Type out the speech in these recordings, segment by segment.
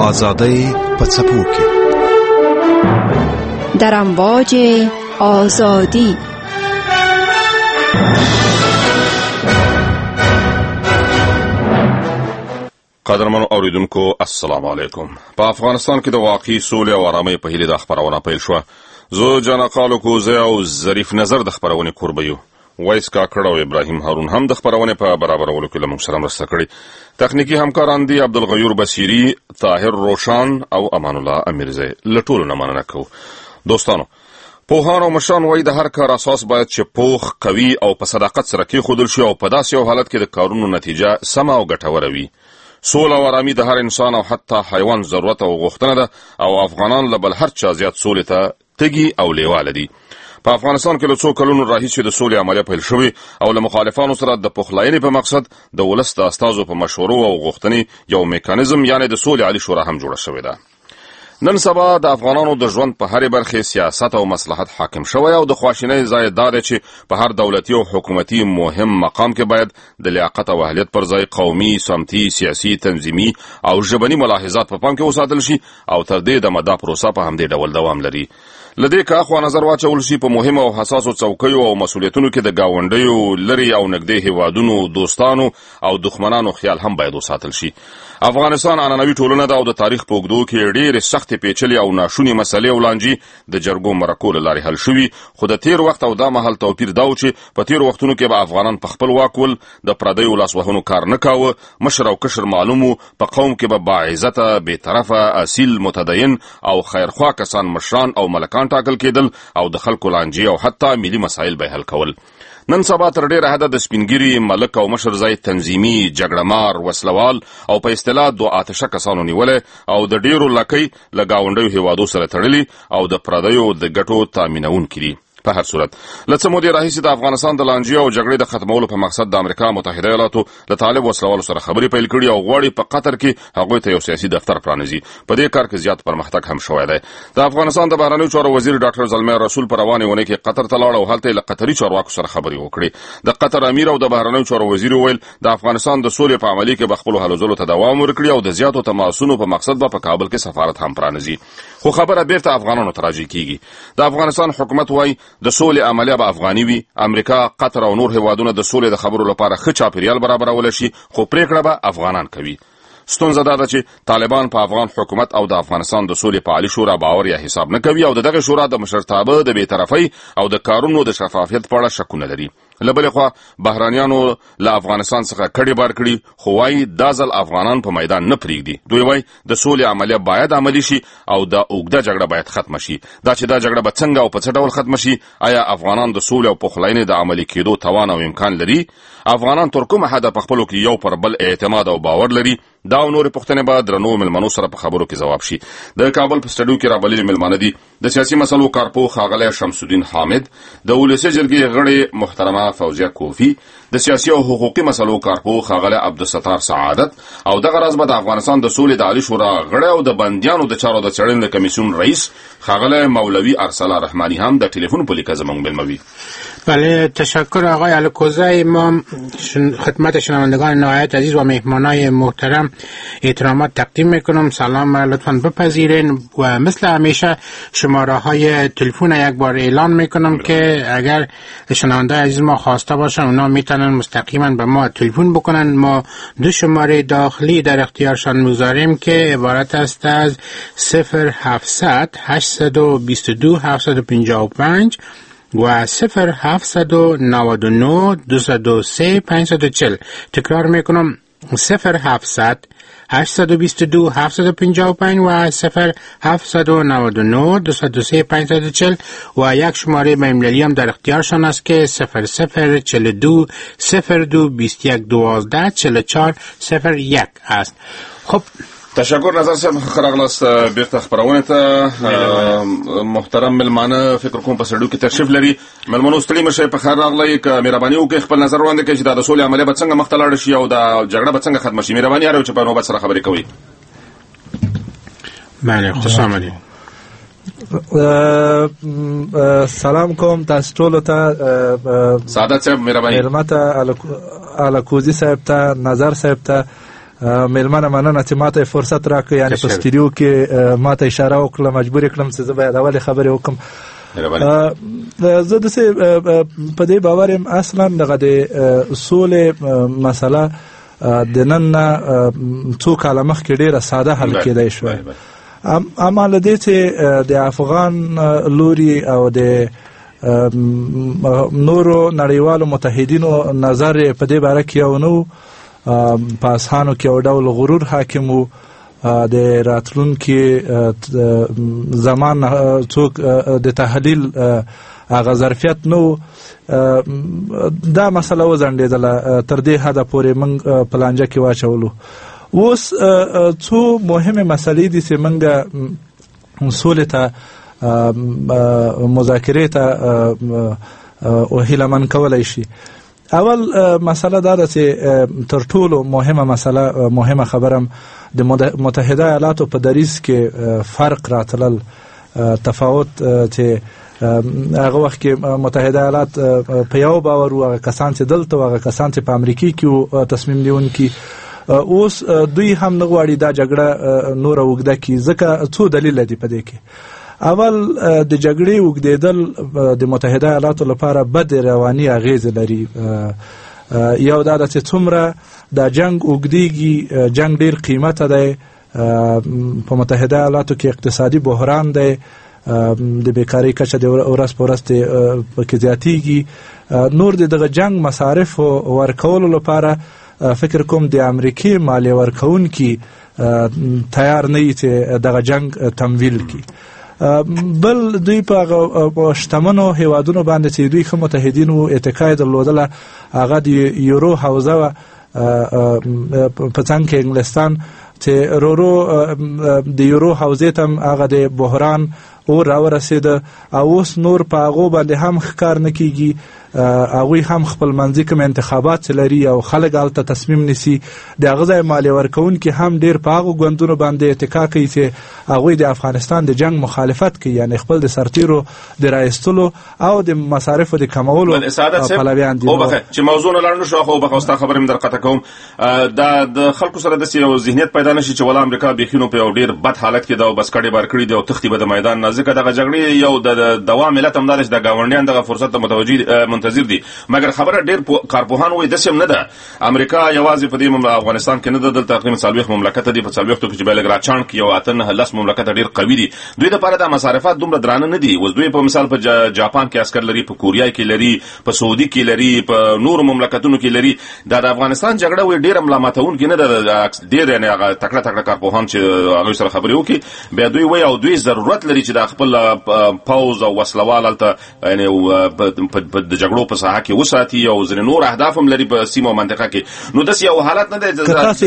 آزادی په څپو کې در امواج آزادی. قدرمنو اوریدونکو السلام علیکم. په افغانستان کې د واقعي سولې او آرامۍ په هیله د خبرونه پیل شو. زه جنقالو کوزه او ظریف نظر د خبرونه قربه یو. وایس کاکړ او ابراهیم هارون هم د خبرونه په برابرولو کې لمون سره مرسته کړې. تخنیکی همکاران دي عبدالغیور بصیری، طاهر روشان او امان الله امیرزی. لټول نه مننه کوو. دوستانو، پوهان او مشران وایي د هر کار اساس باید چې پوخ، قوي او په صداقت سره کېښودل شي او په داسې یو حالت کې د کارونو نتیجه سمه او ګټوره وي. سوله او آرامي د هر انسان او حتی حیوان ضرورت او غوښتنه ده او افغانان له بل هر چا زیات سولې ته تږي او لیواله دي. په افغانستان کې له څو کلونو راهیسې د سولې عملیه پیل شوې او له مخالفانو سره د پخلاینې په مقصد د ولس د استازو په مشورو او غوښتنې یو میکانیزم یعنی د سولې عالی شورا هم جوړه شوې ده. نن سبا د افغانانو د ژوند په هرې برخې سیاست او مصلحت حاکم شوی او د خواشینۍ ځای دا دی چې په هر دولتي او حکومتي مهم مقام کې باید د لیاقت او اهلیت پر ځای قومي، سمتي، سیاسي، تنظیمي او ژبني ملاحظات په پام کې وساتل شي او تر دې دمه دا پروسه په همدې ډول دوام لري. لدې که اخوا نظر واچول شي په مهمو او حساسو څوکیو او مسؤلیتونو کې د گاونډیو، لري او نږدې هیوادونو، دوستانو او دښمنانو خیال هم باید وساتل شي. افغانستان عنعنوي ټولنه ده او د تاریخ په اوږدو کې ډېرې سختې پیچلې او ناشونې مسلې او لانجې د جرګو مرکو له لارې حل شوي، خو د تیر وخت او دا مهال توپیر دا و چې په تیرو وختونو کې به افغانان په خپل واک ول د پردیو لاسوهنو کار نه کاوه. مشر او کشر معلوم و، په قوم کې به باعزته، بېطرفه، اصیل، متدین او خیرخوا کسان مشران او ملکان ټاکل کېدل او د خلکو لانجې او حتی ملي مسایل به حل کول. نن سبا تر ډېره حده د سپینګیري، ملک او مشر ځای تنظیمي، جګړهمار، وسلوال او په اصطلاح دو آتشه کسانو نیولې او د ډېرو لکۍ له ګاونډیو هیوادو سره تړلي او د پردیو د ګټو تامینونکي دي. په هر صورت له څه مودې راهیسې د افغانستان د لانجې او جګړې د ختمولو په مقصد د امریکا متحده ایالاتو له طالب وسلوالو سره خبرې پیل کړي او غواړي په قطر کې هغوی ته یو سیاسي دفتر پرانیزي. په دې کار کې زیات پرمختګ هم شوی دی. د افغانستان د بهرنیو چارو وزیر ډاکټر زلمي رسول په روانې اونۍ کې قطر ته لاړ او هلته یې له قطري چارواکو سره خبرې وکړې. د قطر امیر او د بهرنیو چارو وزیر وویل د افغانستان د سولې په عملي کې به خپلو هلو ځلو ته دوام ورکړي او د زیاتو تماسونو په مقصد به په کابل کې سفارت هم پرانیزي. خو خبره بیرته افغانانو ته راجع کیږي. د افغانستان حکومت وایي د سولې عملیه به افغاني وي. امریکا، قطر او نور هیوادونه د سولې د خبرو لپاره ښه چاپیریال برابرول شي، خو پریکړه به افغانان کوي. ستونزه دا ده چې طالبان په افغان حکومت او د افغانستان د سولې په عالي شورا باور یا حساب نه کوي او دغه شورا د مشرتابه، د بېطرفۍ او د کارونو د شفافیت په اړه شکونه لري. له بلې خوا بهرانیانو له افغانستان څخه کډې بار کړي، خو وایي دا ځل افغانان په میدان نه پرېږدي. دوی وایي د سولې عملیه باید عملي شي او د اوږده جګړه باید ختمه شي. دا چې دا جګړه به څنګه او په څه ډول ختمه شي، آیا افغانان د سولې او پخلاینې د عملي کېدو توان او امکان لري؟ افغانان تر کومه حده په خپلو کې یو پر بل اعتماد او باور لري؟ دا او نورې پوښتنې به درنو مېلمنو سره په خبرو کې ځواب شي. د کابل په سټډیو کې رابللي مېلمانه دي د سیاسي مسلو کارپوه ښاغلی شمس الدین حامد، د ولسي جرګې غړې محترمه فوزیه کوفي، د سیاسي او حقوقي مسلو کارپوه ښاغلی عبدالستار سعادت او دغه راز به د افغانستان د سولې د عالي شورا غړی او د بندیانو د چارو د څېړنې د کمیسیون رئیس ښاغلی مولوي ارسلا رحماني هم د ټلیفون په لیکه زموږ مېلمه وي. بله، تشکر آقای الکوزی. ما خدمت شنوندگان نهایت عزیز و مهمانای محترم احترامات تقدیم میکنم. سلام لطفاً بپذیرین و مثل همیشه شماره های تلفن یک بار اعلان میکنم که اگر شنونده عزیز ما خواسته باشن اونا میتونن مستقیما به ما تلفن بکنن. ما دو شماره داخلی در اختیارشان میگذاریم که عبارت است از 0700 822 755 و 0799 203 540. تکرار میکنم 0700 822 755 و 0799 203 540 و یک شماره بین‌المللی هم در اختیارشان است که 0042 02 21 12 44 01 است. خب تشکر. نظر صاحب خراغلاست بیرته خبرونه ته. محترم ملمانه فکر کوم په سړیو کې تشریف لري. ملمنو ستړي مشه په خیر راغلی. که مهرباني وکړئ خپل نظر وړاندې کړئ چې دا د سولې عملیه به څنګه مخته لاړه شي او دا جګړه به څنګه ختمه شي. مهرباني اړ چې په نوبت سره خبرې کوئ. بله، خوش آمدید. سلام کوم تاسو ټول ته. سعادت صاحب مهرباني. خدمت الکوزی صاحب ته، نظر صاحب ته میلمنه مننه چې ماته فرصت راکړ، یعنی په سټوډیو کې ماته اشاره وکړه، مجبور کړم چې زه باید اول خبرې وکړم. زه داسې په دې باور یم اصلا دغه د سولې مسله د نن نه څو کاله مخکې ډېره ساده حل کېدی شوه، اما له دې چې د افغان لوري او د نورو نړیوالو متحدینو نظر په دې باره کې یو نو په اذهانو کې یو ډول غرور حاکم و، د راتلونکي زمان څوک د تحلیل هغه ظرفیت نو، دا مسله وځنډېدله تر دې حده پورې موږ په لانجه کې واچولو. اوس څو مهمې مسلې دي چې موږ سولې ته مذاکرې ته هیله من کولی شي. اول مسله دا ده چې تر ټولو مهمه خبرم د متحده ایالاتو په دریځ کې فرق راتلل، تفاوت چې هغه وخت کې متحده ایالات په یو باور و، هغه کسان چې دلته و، هغه کسان چې په امریکې کې و تصمیم نیونکي، اوس دوی هم نه غواړي دا جګړه نوره اوږده کړي، ځکه څو دلیل دي په دې کې. اول د جګړې اوږدېدل د متحده ایالاتو لپاره بد رواني اغیزې لري. یو دا ده چې څومره دا جنگ اوږدېږي، جنگ ډېر قیمته دی، په متحده ایالاتو کې اقتصادي بحران دی، د بیکارۍ کچه د ورځ په ورځ پکې زیاتېږي، نور د دغه جنگ مصارف ورکولو لپاره فکر کوم د امریکې مالیه ورکوونکي تیار نه وي چې دغه جنگ تمویل کړي. بل دوی په شتمنو هیوادونو باندې چې دوی ښه متحدین وو اتکا یې درلودله، هغه د یورو حوزه وه په څنګ کې انګلستان، چې د یورو حوزې ته هم هغه د بحران اور راورسېده، او اوس نور په هغو باندې هم ښکار نه کېږي. هغوی هم خپل منځي کوم انتخابات چې لري او خلک هلته تصمیم نیسي، د هغه ځای مالیه ورکوونکي هم ډېر په هغو ګوندونو باندې اتکا کوي چې هغوی د افغانستان د جنگ مخالفت کوي، یعنی خپل د سرتیرو د رایستلو او د مصارفو د کمولو پلویان دي. چې موضوع نه لاړ نه شو، خو بخوستا خبرې مې در قطع کوم. دا د خلکو سره داسې یو ذهنیت پیدا نه شي چې ولا امریکا بیخي نو په یو ډېر بد حالت کې ده او بس کډې بار کړي دي او تښتي به د میدان نه، ځکه دغه جګړې یو د دوام علت همدا ده چې د ګاونډیان دغه فرصت ته منتظر دي. مګر خبره ډېر کارپوهان وایي داسې هم نه ده، امریکا یوازې په دې افغانستان کې نه ده، دلته تقریبا 40 مملکته دي، په 40 کې چې بیا لږ راچاڼ کړي یو 8-9 مملکته ډېر قوي دي. دوی دپاره دا مصارفات دومره درانه نه دي. اوس دوی په مثال په جاپان کې عسکر لري، په کوریا کې لري، په سعودي کې لري، په نورو مملکتونو کې لري. دا د افغانستان جګړه وایي ډېره ملامتونکې نه ده، ډېر یعنې هغه تکړه کارپوهان چې هغوی سره خبرې وکړي بیا دوی وایي او دوی ضرورت لري چې د خپل پوځ او وسلوال هلته یعنې د جګړو په ساحه کې وساتي او ځینې نور اهداف هم لري په سیمه او منطقه کې. نو داسې یو حالت نه دی. که تاسې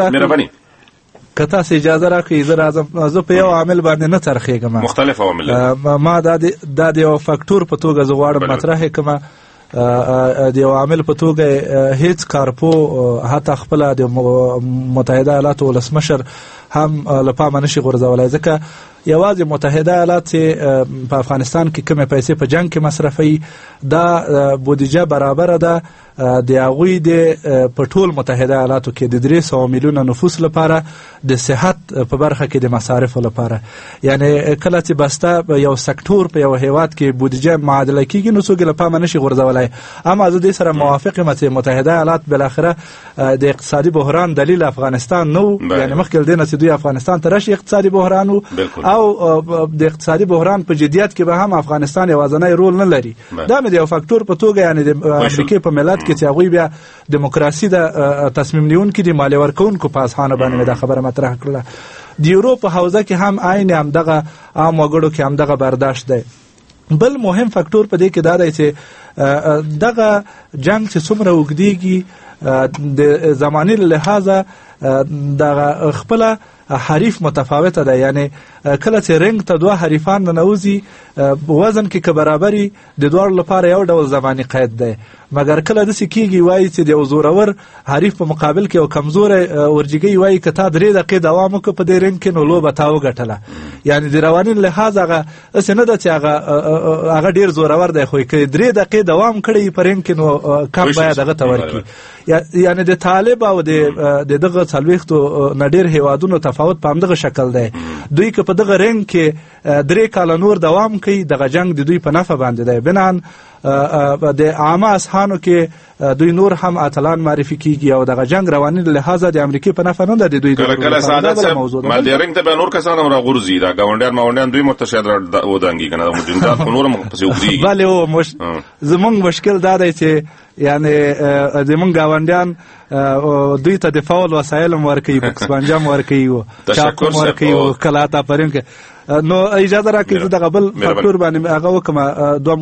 اجازه راکړئ زه راځم، زه په یو عامل باندې نه څرخېږم، مختلف عوامل ما دا د یو فکتور په توګه زه غواړم مطرح کړم. د یو عامل په توګه هیڅ کارپو حتی خپله د متحده ایالاتو ولسمشر هم له پامه نشي غورځولی، ځکه یوازې متحده ایالات چې په افغانستان کې کومې پیسې په جنگ کې مصرفوي، دا بودیجه برابره ده د هغوی په ټول متحده ایالاتو کې د 300 میلیونه نفوس لپاره د صحت په برخه کې د مصارفو لپاره. یعنی کله چې بسته یو سکتور په یو هیواد کې بودیجه معادله کېږي نو څوک له پامه نشي غورځولی. اما زه دې سره موافق یم چې متحده ایالات بالاخره د اقتصادي بحران دلیل افغانستان نو، یعنی مخکې له دې نه چې دوی افغانستان ته راشي اقتصادي بحران و او د اقتصادي بحران په جدیت کې به هم افغانستان یوازینی رول نه لري. دا مې د یو فکتور په توګه یعنی د امریکې په ملت کې چې هغوی بیا دیموکراسي د تصمیم نیونکي د مالیه ورکوونکو په اذهانو باندې مې دا خبره مطرح کړله. د یورو په حوزه کې هم عین همدغه عام وګړو کې همدغه برداشت دی. بل مهم فکتور په دې کې دا دی چې دغه جنگ چې څومره اوږدېږي د زماني له لحاظه دغه خپله حریف متفاوته ده، یعنی کله چې رنګ ته دوه حریفان ننوځي وزن کې که برابري د دواړو لپاره یو ډول زماني قید دی، مګر کله داسې کېږي وایي چې د یو زورور حریف په مقابل کې یو کمزوری ورجګۍ وایي که تا 3 دقیقې دوام وکړه په دې رنګ کې نو لوبه تا وګټله. یعنی د رواني لحاظ هغه داسې نه ده چې هغه ډېر زورور دی، خو که 3 دقیقې دوام کړی په رنګ کې نو کم باید هغه ته ورکړي. یعنی د طالب او د دغه 40 نه ډېر هیوادونو تفاوت په همدغه شکل دی. دوی که په دغه رنګ کې 3 کاله نور دوام کوي، دغه جنگ د دوی په نفع باندې دی. بنان د عامه اذهانو کې دوی نور هم اتلان معرفي کیږي او دغه جنگ رواني له لحاظه د امریکای په نفع نه ده. دوی کله ساده ما د رنګ ته به نور کسان هم راغورځي، دا ګاونډیان دوی متشدد ودانګي کنه مجندات نور هم پسې وګړي. بله او زمونږ مشکل دا دی چې یعنی زمونږ ګاونډیان دوی ته د فعال وسایل ورکوي، بکس پنجم ورکوي او چاقو ورکوي او کلاتا پرین کې. نو اجازه راکړئ چې دغه بل فاکتور باندې هغه وکم. دوه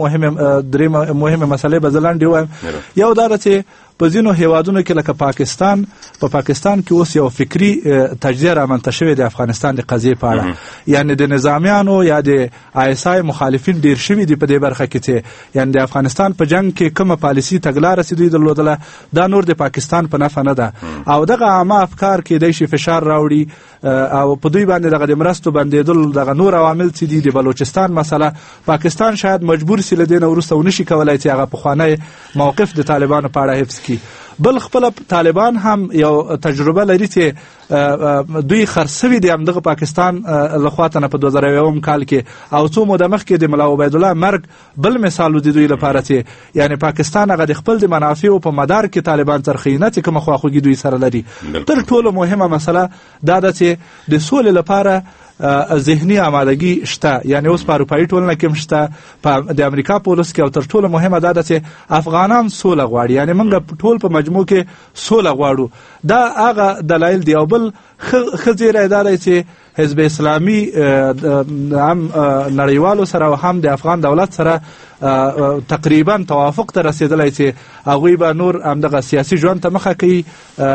مهمه مسلې به ځلاندې وایم. یو دا چې په ځینو هیوادونو کې لکه پاکستان، په پاکستان کې اوس یو فکری تجزیه رامنځته شوې د افغانستان د قضیې په اړه. یعنی د نظامیانو یا د ISI مخالفین ډیر شوي دي په دې برخه کې چې یعنی د افغانستان په جنگ کې کومه پالیسي تګلاره چې دوی درلودله دا نور د پاکستان په نفع نه ده، او دغه عامه افکار کېدای شي فشار راوړي او په دوی باندې دغه د مرستو بندېدل، دغه نور عوامل چې دي د بلوچستان مسله، پاکستان شاید مجبور سي له دې نه وروسته ونشي کولای چې هغه پخوانی موقف د طالبانو په اړه حفظ کړي. بل خپل طالبان هم یو تجربه لري چې دوی خرڅوي دي همدغه پاکستان لخوا ته په 2001 کال کې، او څو موده مخکې د ملا عبید الله مرګ بل مثال د دوی لپاره چې یعنی پاکستان هغه د خپل د منافعو په مدار کې طالبان ترخینه چې کوم خواخوږي دوی سره لري. تر ټولو مهمه مسله دا ده چې د سولې لپاره ذهني آمادګي شته. یعنی اوس په اروپایي ټولنه کې شته، په د امریکا پولیس کې، او تر ټولو مهمه دا ده چې افغانان سوله غواړي. یعنی موږ ټول په مجموع کې سوله غواړو. دا هغه دلایل دی. او بل خزیره اداره چې حزب اسلامي هم نړیوالو سره او هم د افغان دولت سره تقریبا توافق ته رسیدلی چې هغوی به نور همدغه سیاسي ژوند ته مخه کوي،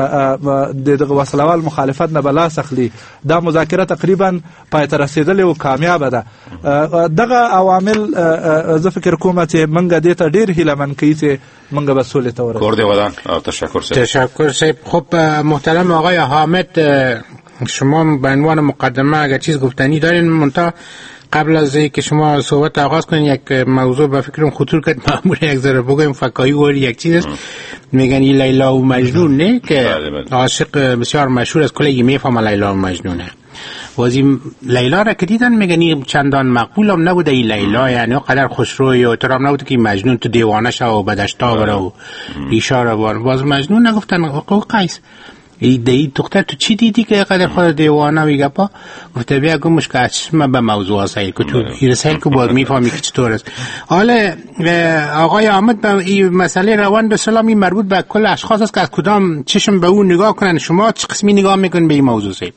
دغه وسلوال مخالفت نه به لاس اخلي. دا مذاکره تقریبا پای ته رسیدلې او کامیابه ده. دغه عوامل زه فکر کوم چې موږ دې ته ډېر هیلهمن کوي چې موږ به سولې ته ورسېږو. کردی ودان. تشکر صاحب. خب محترم آقای حامد، شما به عنوان مقدمه اگر چیز گفتنی دارین؟ منتها قبل از اینکه شما صحبت آغاز کنین یک موضوع به فکرم خطور کرد، معمولا یک ذره بگویم فکاهی و یک چیز است. میگن این لیلا و مجنون نه که عاشق بسیار مشهور از کلی میفهم لیلا و مجنونه. وازی لیلا را که دیدن میگن این چندان مقبول هم نبوده این لیلا، یعنی قدر خوشروی و احترام نبوده که مجنون تو دیوانه شو و بدشتا بره و اشاره بار. باز مجنون نگفتن قیس ای دختر تو چی دیدی که قدر خود دیوانه میگه پا؟ گفته بیا گمش که چشم به موضوع سایل که تو رسایل که باید میفهمی که چطور است. حالا آقای احمد به این مسئله روان به سلامی مربوط به کل اشخاص است که از کدام چشم به اون نگاه کنن. شما چه قسمی نگاه میکنن به این موضوع سایل؟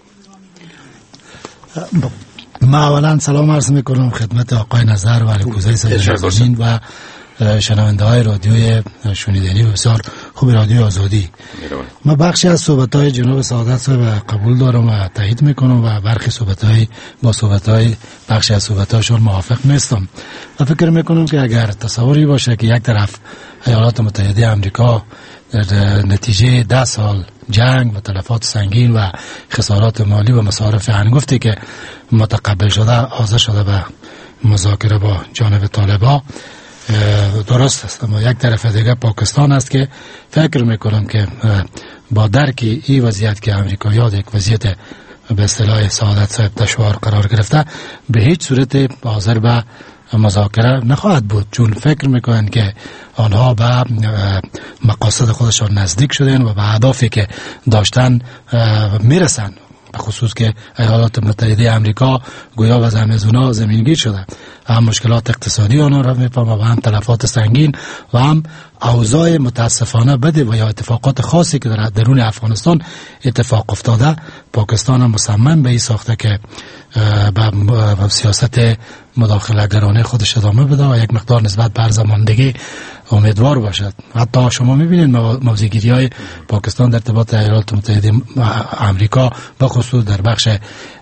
ما اولا سلام عرض میکنم خدمت آقای نظر و علیکوزای سازمین و شنونده های رادیوی شنیدنی بسیار خوب رادیو آزادی. ما بخشی از صحبت های جناب سعادت صاحب قبول دارم و تایید میکنم و برخی صحبت های با صحبت های بخشی از صحبت هاشون موافق نیستم و فکر میکنم که اگر تصوری باشه که یک طرف ایالات متحده آمریکا در نتیجه 10 سال جنگ و تلفات سنگین و خسارات مالی و مصارف هنگفتی که متقبل شده حاضر شده به مذاکره با جانب طالبان، درست است. اما یک طرف دیگه پاکستان است که فکر میکنم که با درک این وضعیت که امریکایی‌ها یک وضعیت به اصطلاح سعادت صاحب دشوار قرار گرفته به هیچ صورت حاضر به مذاکره نخواهد بود، چون فکر میکنن که آنها به مقاصد خودشان نزدیک شدن و به اهدافی که داشتن میرسن. به خصوص که ایالات متحده آمریکا گویا و زمزونا زمینگیر شده، هم مشکلات اقتصادی آنها را میفهمه و هم تلفات سنگین و هم اوضاع متاسفانه بده و یا اتفاقات خاصی که در درون افغانستان اتفاق افتاده. پاکستان هم مصمم به این ساخته که به سیاست مداخله گرانه خودش ادامه بده و یک مقدار نسبت به زماندگی امیدوار باشد. حتی شما میبینید موضع‌گیری های پاکستان در ارتباط ایالات متحده آمریکا به خصوص در بخش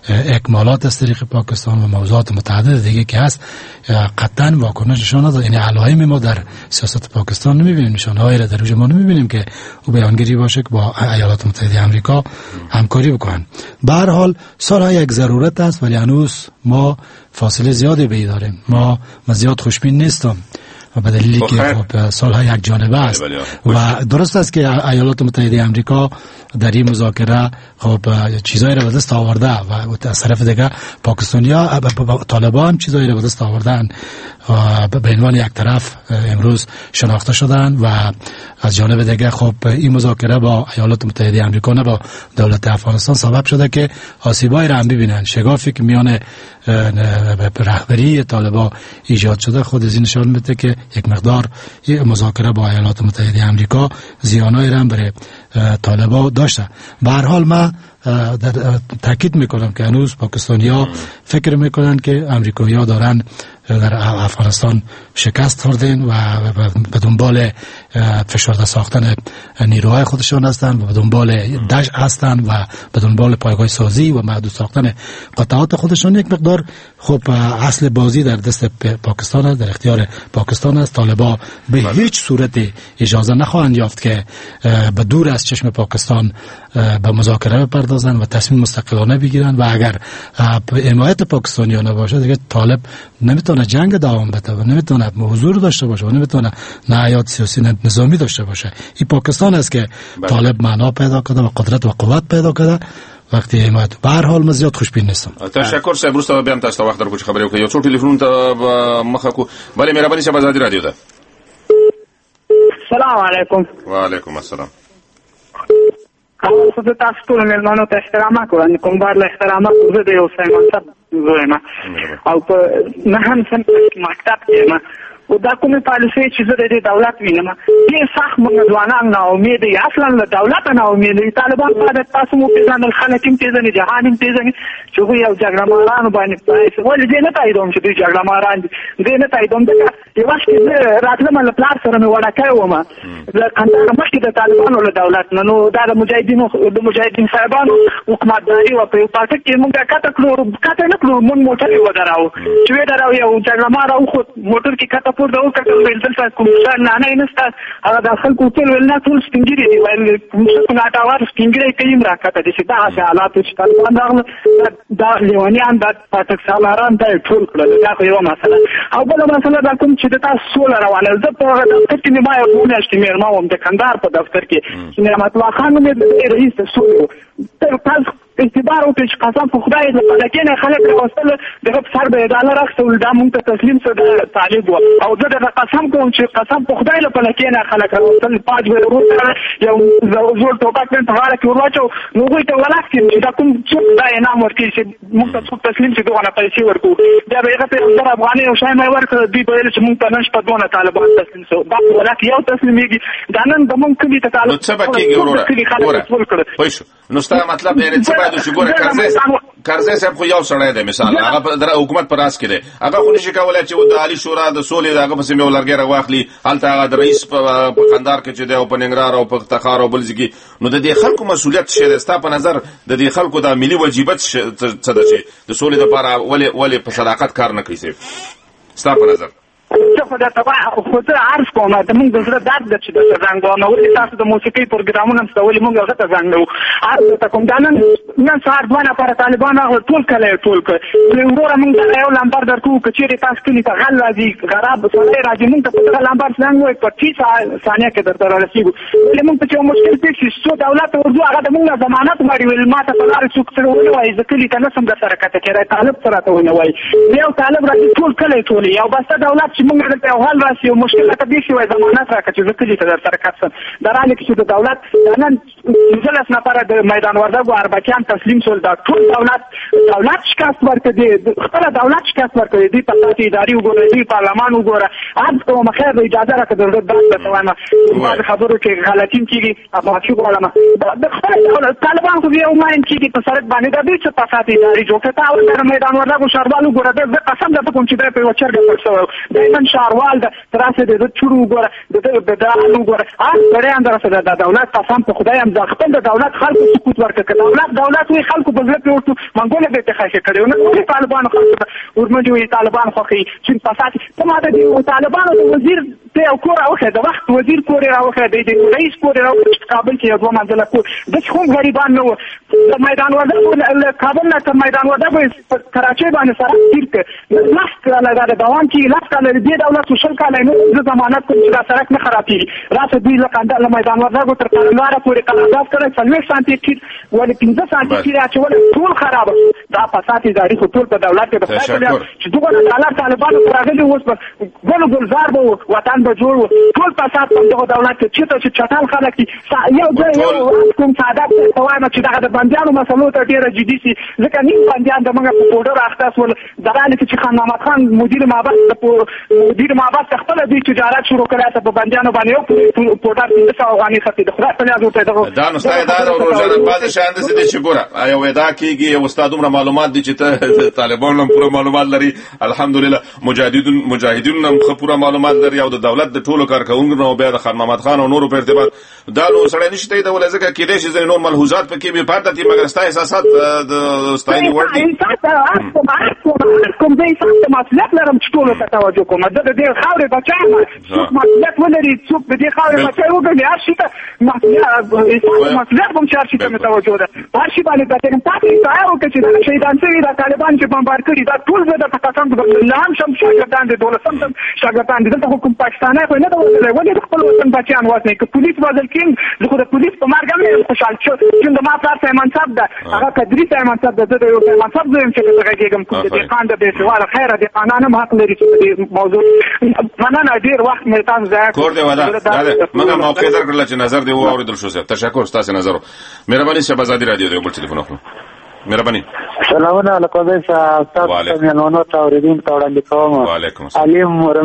اکمالات از طریق پاکستان و موضوعات متعدد دیگه که هست قطعا واکنش نشان نداد. یعنی علائم ما در سیاست پاکستان نمیبینیم، نشانه‌هایی را در ما نمیبینیم که او بیانگیری باشه که با ایالات متحده آمریکا همکاری بکنن. به هر حال سالها یک ضرورت است، ولی هنوز ما فاصله زیادی به داریم. ما زیاد خوشبین نیستم و به دلیلی که خب سالها یک جانبه است و درست است که ایالات متحده آمریکا در این مذاکره خب چیزایی را به دست آورده و از طرف دیگه پاکستانی‌ها طالبان چیزایی را به دست آوردن به عنوان یک طرف امروز شناخته شدن و از جانب دیگه خب این مذاکره با ایالات متحده آمریکا نه با دولت افغانستان سبب شده که آسیبایی را هم ببینن. شگافی که میان رهبری طالبان ایجاد شده خود از این نشان میده که یک مقدار مذاکره با ایالات متحده آمریکا زیانایی را برای طالبان داشته. به هر حال من تاکید میکنم که هنوز پاکستانی‌ها فکر میکنن که امریکایی‌ها دارن در افغانستان شکست خوردن و به دنبال فشرده ساختن نیروهای خودشان هستند و به دنبال دشت هستند و به دنبال پایگاه سازی و محدود ساختن قطعات خودشان. یک مقدار خب اصل بازی در دست پاکستان است، در اختیار پاکستان است. طالبان به هیچ صورت اجازه نخواهند یافت که به دور از چشم پاکستان به مذاکره بپردازن و تصمیم مستقلانه بگیرن و اگر حمایت پاکستانیان نباشه دیگه طالب نمیتونه جنگ دوام بده و نمیتونه حضور داشته باشه و نمیتونه نه حیات سیاسی نه نظامی داشته باشه. این پاکستان است که طالب معنا پیدا کرده و قدرت و قوت پیدا کرده. وقتی حمایت به هر حال زیاد خوشبین نیستم. تشکر صاحب. روسته بیا تاسو وخت درکو چې خبرې وکړو. یو څو ټلیفون ته مخه کو. بله مهرباني صاحب آزادي رادیو ده. السلام علیکم. وعلیکم السلام. خو تاسو ټول مېلمانو ته احترام کوم. کوم بار له احترام زه د یو سیمه صاحب زویم او په نه هم سم مکتب کې و دا کومه پالیسي چې زه د دولت وینم دې سخت موږ ځوانان نه امید دي اصلا له دولت نه امید دي. طالبان په تاسو مو پیژنل خلک هم پیژني جهان هم پیژني چې یو جګړه ماران باندې ولې دې نه تاییدوم چې دوی جګړه ماران دې نه تاییدوم دا یو وخت چې راتلم له پلار سره مې وړاکای ومه د قندهار مخکې د طالبانو له دولت نه نو دا د مجاهدین صاحبانو حکومتداري و په پاتې کې موږ کاته نه کړو مونږ موټر یې ودراو چې وې دراو یو جګړه مار او خو موټر کې کاته پور دا وکړل ول دلته کوم څه نه نسته هغه د خلکو ټول ول نه ټول سپینګری دی ول کوم څه نه تاوار سپینګری کوي راکته دي چې دا حالات چې طالبان دا لیوانیان د پاکستانیان د ټول کړل دا خو یو مسله او بل مسله دا کوم چې د تاسو روانه زه په دفتر کې ما یو میاشتې مېرما وم د کندهار په دفتر کې چې نعمت الله خان مې رئیس سو تاسو اعتبار او چې قسم په خدای دې په لکه خلک راوستل دغه سر به ډالر راخصول دا مونږ ته تسلیم سره طالب او زه د قسم کوم چې قسم په خدای له په لکه خلک راوستل پاج به ورته یو زول ټوپک نه غاړه کې ورواچو نو وایي ته ولاکې چې دا کوم څه دا انعام ورکړي چې مونږ ته تسلیم شي دغه پیسې ورکو دا به هغه په افغاني او شای مې ورکړ دی په چې مونږ ته نش په دونه طالبان تسلیم شو دا ولاکې یو تسلیمېږي دا نن د مونږ کلی ته طالب څه پکې ګوره پښه نو ستا مطلب یې څه باید چې ګوره کرزی صاحب خو یو سړی دی مثال هغه د حکومت پر راس کې دی هغه خو نشي کولای چې د عالی شورا د سولې دغه پسې یو لرګی راواخلي هلته هغه د رئیس په قندهار کې چې دی او په ننګرهار او په تخار او بل ځای کې نو د دې خلکو مسؤلیت شه دی ستا په نظر د دې خلکو د ملي واجبات څه ده چې د سولې لپاره ولې په صداقت کار نه کوي ستا په نظر څه خو دا تبع خو ته عرض کوم د موږ د زړه درد د چې د زنګ نو ولې تاسو د موسیقي پروګرامونه ستولې موږ هغه ته زنګ نو عرض ته کوم دا نن سهار باندې پر طالبان هغه ټول کله ټول کړ وروره موږ د یو لمبر درکو کچېری تاسو کلی ته غل راځي غراب سره راځي موږ ته په لمبر څنګه وای په 30 ثانیه کې درته رسیدو له موږ ته مشکل پیښ شو دولت ورځو هغه د موږ ضمانت غواړي ول ماته په لار څوک سره وای ځکه ته نه سم د سره کته کېږي طالب سره ته ونه وای یو طالب راځي ټول کله ټول یو بس دولت چې موږ ته حل راشي او مشکل ته به شي وای ضمانت راکړي چې ځکه چې در سره کاتسن درانه کې چې د دولت نن ځلس نفر د میدان وردګو اربکیان تسلیم شول دا ټول دولت شکست ورکړي خپل دولت شکست ورکړي دی په تاسو اداري وګورئ دی پارلمان وګوره اځ کوم خیر اجازه راکړه د دولت وایم ما خبرو کې غلطین کیږي افاقي غواړم د خپل طالبان خو یو ماین کیږي په سرک باندې د دې څه په تاسو اداري جوړه تا او د میدان وردګو شهروالو وګوره د قسم د کوم چې په وچرګ ورسو دایمن شهروال د تراسه د چورو وګوره د دالو وګوره اځ پرې اندر سره د دولت قسم په خدای هم د خپل د دولت خلکو سکوت ورکړه دولت وی خلکو په ځل پیوټو منګول به ته خاصه کړو نه طالبان خلکو ورمنډي وی طالبان خوخي چې پاسات ته ماده دی طالبان د وزیر ته او کور اوخه د وخت وزیر کور راوخه د رئیس کور راوخه کابل کې یو منځله کور د کوم غریبان نو د میدان وردګ کابل نه تر میدان وردګ په کراچۍ باندې سره تیر لاس کله د دوام کې لاس کله د دولت وشل کله نه ضمانت کوي چې دا سړک نه خرابېږي راته دوی لکه د میدان وردګ تر کلواره پورې قرارداد کړی 40 سانتي تیر ولې 15 سانتي تیر اچول ټول خراب دا پسات اداري ټول په دولت کې د خپل چې دغه طالبانو راغلي اوس په ګل گلزار به وطن به جوړ ټول پسات په دغه دولت کې چې چټال خلک یو ځای کوم سعادت ته وایم چې دغه د بندیانو مسلو ته ډیره جدي سي ځکه نیم بندیان د موږ په بورډر اخته ول دغه چې خان محمد خان مدیر معبد خپل د تجارت شروع کړی ته په بندیانو باندې یو بورډر 300 افغاني خطي د خدای په یاد ته دغه دا نو ستای دا روزانه بعد شاند دي چې ګوره آیا ودا کیږي یو استادومره معلومات دي چې طالبان هم پوره معلومات لري الحمدلله مجاهدین هم پوره معلومات لري او د دولت د ټولو کارکونکو نو بیا د خان محمد خان او نورو په ارتباط دا نو سره نشته د ولې ځکه کېدې چې نور ملحوظات پکې به پاتې دي مګر ستای احساسات د ستاینې وړ دي کوم ځای څه مسئولیت لرم چې ټول ته توجه کوم د دې خاورې بچایم څوک مسئولیت ولري څوک د دې خاورې بچای وګڼي هر شي ته مسئولیت هم هر شي ته توجه ده هر شي باندې د تاسو ته یو چې شهیدان شوي د طالبان چې بمبار کړي دا ټول زه د پاکستان د نام شم شاګردان دي دولسم شاګردان دي دلته حکومت پاکستاني خو نه دا ولې خپل وطن بچیان واسنه چې پولیس وزل کینګ زه د پولیس په مرګ هم خوشحال شو چې د ما پلار سیمان صاحب ده هغه قدري سیمان صاحب ده د یو سیمان صاحب زم چې دغه کېږم کوم د خان د بیسواله خیره د قانون حق لري چې موضوع مننه ډیر وخت مې تاسو ځای کور دی ودا موږ موقع درکړل چې نظر دی واوریدل شو تشکر تاسو نظر مهرباني شهبازادي رادیو دی بل ټلیفون اخلو مهرباني سلامونه علیکم تاسو ته مینونو ته اوریدونکو ته وړاندې کوم وعلیکم السلام علیم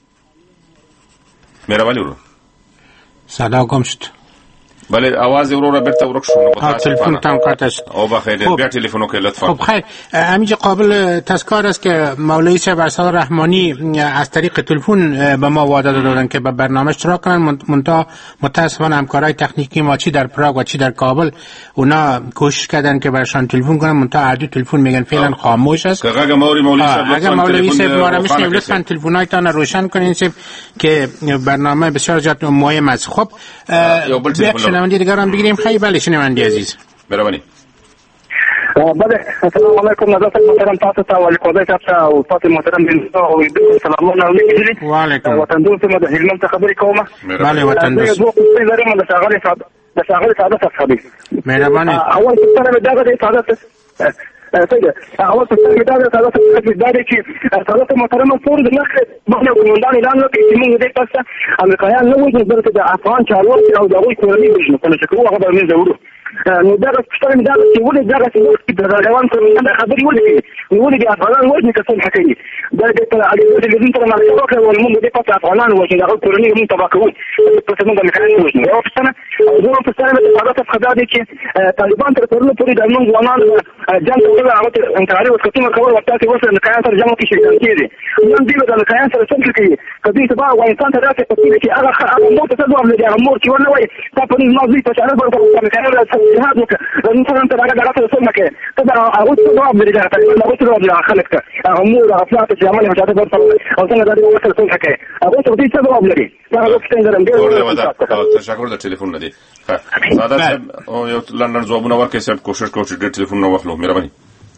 مهرباني ورو صدا کوم شت بله آواز اورورا برتا ورک شو نو تلفن تام قطع است او بخیر بیا تلفنو که لطفا خب خیر همینجا قابل تذکر است که مولوی صاحب ارسال رحمانی از طریق تلفن به ما وعده دادن که به برنامه اشتراک کنن منتها متاسفانه همکارای تکنیکی ما چی در پراگ و چی در کابل اونا کوشش کردن که برشان تلفن کنن منتها هر دو تلفن میگن فعلا خاموش است اگه مولوی صاحب ما را میشنیم لطفا تلفن‌هایتان روشن کنین که برنامه بسیار زیاد مهم است. خب شنونده دیگر هم بگیریم. خیلی بله شنونده عزیز مهربانی. بله السلام علیکم نظر محترم تاسو ته وعلیکم السلام او تاسو محترم او سلامونه علیکم وعلیکم وطن دوست ما د هلمند خبرې کوم. بله وطن دوست د شاغلي سعادت څخه مهرباني. اول څه نه دا د سعادت څنګه اول څه نه دا د سعادت د دې چې سعادت محترم فور د مخ باندې کومندان اعلان وکړي چې موږ دې پاسه امریکایان نه وایي چې د افغان چارواکي او د هغوی کورنۍ بشنو کنه چې کومه خبره نه زورو نو دا څه دا چې ولې دا چې د روان کومندان خبرې ولې د افغانان وایي چې څه حکي دا د تلویزیون ته مرکه وکړه او موږ دې پاسه افغانان وایي چې هغه کورنۍ موږ تبع کوو په څه موږ امریکایان وایي او په څه زه په څه د سعادت خدا دي چې طالبان تر ټولو پورې د موږ ځوانان جنگ وکړه هغه انکاري وکړه کول ورته چې وسه نه کاین سره جمع کې شي کېږي نن دې د کاین سره څنګه کوي کدي ته با وایستان ته راځي چې هغه مو ته دوه لري هغه مور چې ورنه وای په دې موضوع ته چې هغه په کاین سره جهاد وکړه نن څنګه ته هغه ته څنګه کوي ته دا هغه څه دوه لري دا هغه څه دوه خلک ته هغه مور افلاط چې عمل هغه ته او څنګه دا یو څه څنګه کوي هغه څه دې څه دوه لري دا هغه څنګه تشکر د ټلیفون ندی ساده او یو لندن ځوابونه ورکړي سب کوشش کوو چې د ټلیفون نو واخلو مهرباني.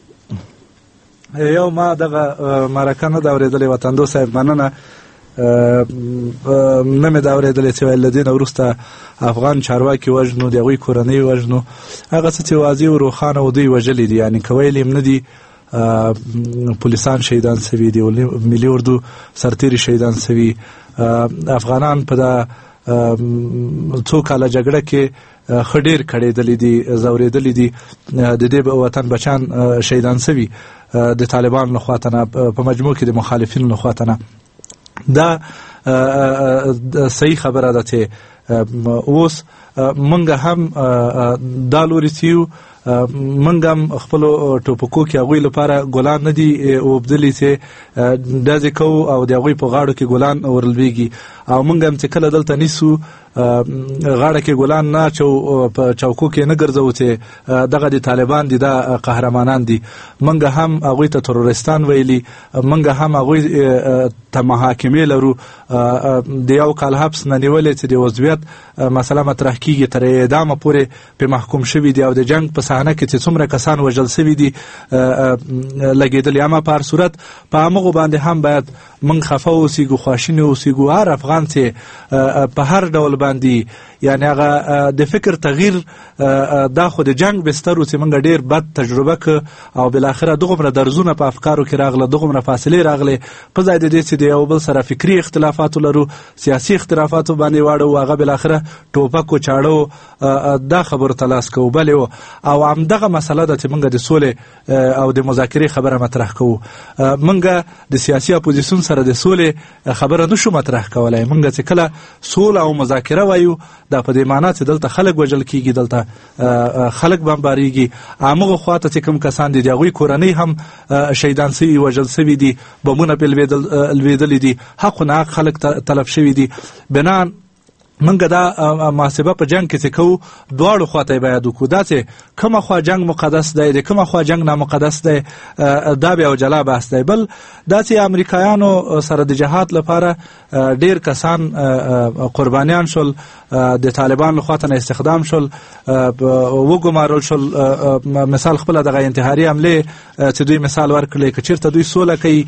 یو ما دغه مرکه نه دا اورېدلې وطن دوست صاحب مننه نه مې دا اورېدلې چې له دې نه وروسته افغان چارواکي وژنو د هغوی کورنۍ وژنو هغه څه چې واضح او روښانه و دوی وژلي دي یعنې که ویل یې نه دي پولیسان شهیدان سوي دي ملي اردو سرتیري شهیدان سوي افغانان په دا څو کاله جګړه کې ښه ډېر کړېدلي دي ځورېدلي دي د دې وطن بچیان شهیدان سوي د طالبانو لخوا ته په مجموع کې د مخالفینو لخوا ته دا صحیح خبره ده چې اوس موږ هم دا لوري ته یو منګم خپل ټوپکو کې هغوی لپاره ګلان نه دي وبدلی چې دازې کو او د هغوی په غاړو کې ګلان ورلويږي او منګم چې کله دلته نیسو غاړه کې ګلان نه په چوکو کې نه ګرځو چې دغه د طالبان دي د قهرمانان دي منګه هم هغوی ته ترورستان ویلي منګه هم هغوی ته محاکمې لرو د یو کال حبس نه نیولې چې د عضویت مسله مطرح کیږي تر اعدام پورې په محکوم شوي دي او د جنگ په صحنه کې چې څومره کسان وژل شوي دي لګېدلي اما په هر صورت په همغو باندې هم باید من خفه اوسېږو خواشیني اوسېږو هر افغان چې په هر ډول باندې یعنی هغه د فکر تغییر دا خو د جنگ بستر چې موږ ډیر بد تجربه ک او بل اخره دغه درزونه په افکارو کې راغله دغه فاصله راغله په ځای د دې چې د یو بل سره فکری اختلافات لرو سیاسي اختلافات باندې واړو هغه بل اخره ټوپک او چاړو دا خبر تلاش کو بل او هم دغه مسله د چې موږ د سولې او د مذاکرې خبره مطرح کوو موږ د سیاسي اپوزیسیون سره د سولې خبره نشو مطرح کولای موږ چې کله سول او مذاکره وایو دا په دې معنی چې دلته خلک وژل کیږي دلته خلک بمباریږي هغه خواته چې کوم کسان دي هغوی کورنۍ هم شهیدان سوي وژل سوي دي بمونه په لویدل دي حق نه خلک تلف شوي دي بنان منګه دا محاسبه په جنگ کې چې کو دواړو خواته باید وکړو دا چې کومه خوا جنگ مقدس دی د کومه خوا جنگ نامقدس دی دا بیا جلا بحث دی بل دا چې امریکایانو سره د جهاد لپاره ډیر کسان قربانیان شول د طالبان له خواته استخدام شول وګمارل شول مثال خپل دغه انتحاري حمله چې دوی مثال ورکړي چې چیرته دوی سوله کوي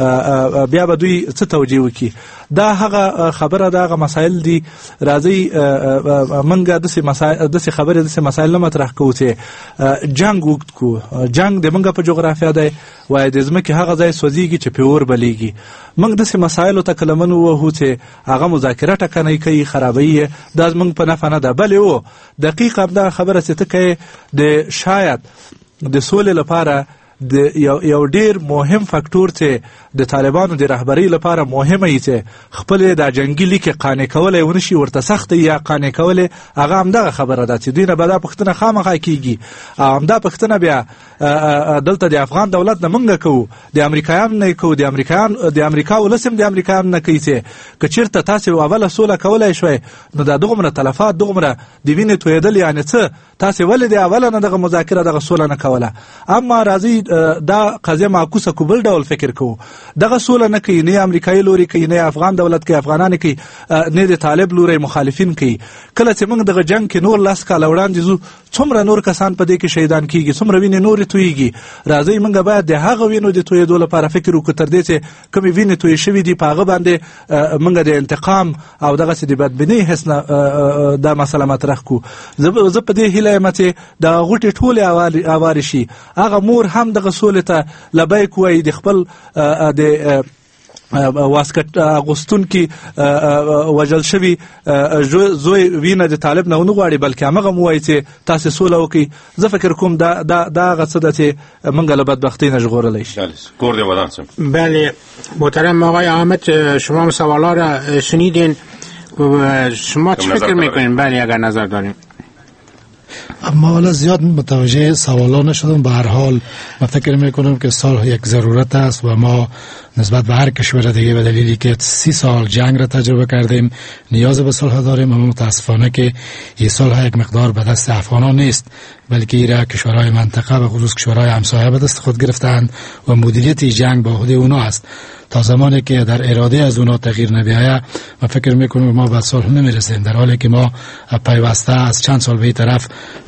بیا به دوی څه توجیه وکړي دا هغه خبره دغه مسائل دي راځي منګه داسې خبرې داسې مسایل نه مطرح کوو چې جنگ وکړو کو جنگ د منګه په جغرافیا دی وای د ځمکې هغه ځای سوځيږي چې په اور بلیږي منګ داسې مسایلو ته کلمن وو چې هغه مذاکره ټکنۍ کوي خرابوي دا زمونږ په نفع نه ده بلې و دقیقه دا خبره چې ته کوي د شاید د سولې لپاره د یو ډیر مهم فاکتور چې د طالبانو د رهبری لپاره مهمه ای چې خپل د جنگي لیکه قانع کولای ونشي ورته سخت یا قانع کولای هغه هم دغه خبره ده چې دوی نه به دا پښتنه خامخا کیږي هم دا پښتنه بیا دلته د افغان دولت نه منګه کوو د امریکایان نه کوو د امریکا ولسم د امریکایان نه کوي چې کچیرته تاسو اوله سوله کولای شوي نو دا دغه تلفات دغه د وینې تویدل یعنی څه تاسو ولې د اوله نه دغه مذاکره دغه سوله نه کوله اما راځي دا قضیه معکوسه کوبل ډول فکر کوو دغه سوله نه کوي نه امریکایي لوري کوي نه افغان دولت کوي افغانان کوي نه د طالب لوري مخالفین کوي کله چې موږ دغه جنگ کې نور لاس کاله وړاندې زو څومره نور کسان په دې کې شهیدان کیږي څومره وینې نور تویږي راځي موږ باید د هغه وینو د تویدو لپاره فکر وکړو تر دې چې کوم وینې توی شوی دی په هغه باندې موږ د انتقام او دغه څه د بدبینۍ حس نه دا مسله مطرح کو زه په دې هیله یم چې د غوټي ټوله اواري شي هغه مور هم دغه سولې ته لبیک وای د خپل د واسکټ اغوستون کې وجل شوی زوی وینه د طالب نه ونغواړي بلکې هغه مو وایي چې تاسو سوله وکي زه فکر کوم دا غصه چې منګه له بدبختی نه ژغورلی شي کور دی ودان سم بله محترم آقای احمد شما سوالا را شنیدین شما چه فکر میکنین بله اگر نظر دارین اما حالا زیاد متوجه سوالا نشدم به هر حال من فکر میکنم که صلح یک ضرورت است و ما نسبت به هر کشور دیگه به دلیلی که 30 سال جنگ را تجربه کردیم نیاز به صلح داریم اما متاسفانه که این صلح یک مقدار به دست افغانان نیست بلکه ایرا کشورهای منطقه و خصوص کشورهای همسایه به دست خود گرفتند و مدیریت جنگ به عهده اونا است تا زمانی که در اراده از اونا تغییر نبیاید من فکر میکنم ما به صلح نمیرسیم در حالی که ما پیوسته از چند سال به این طرف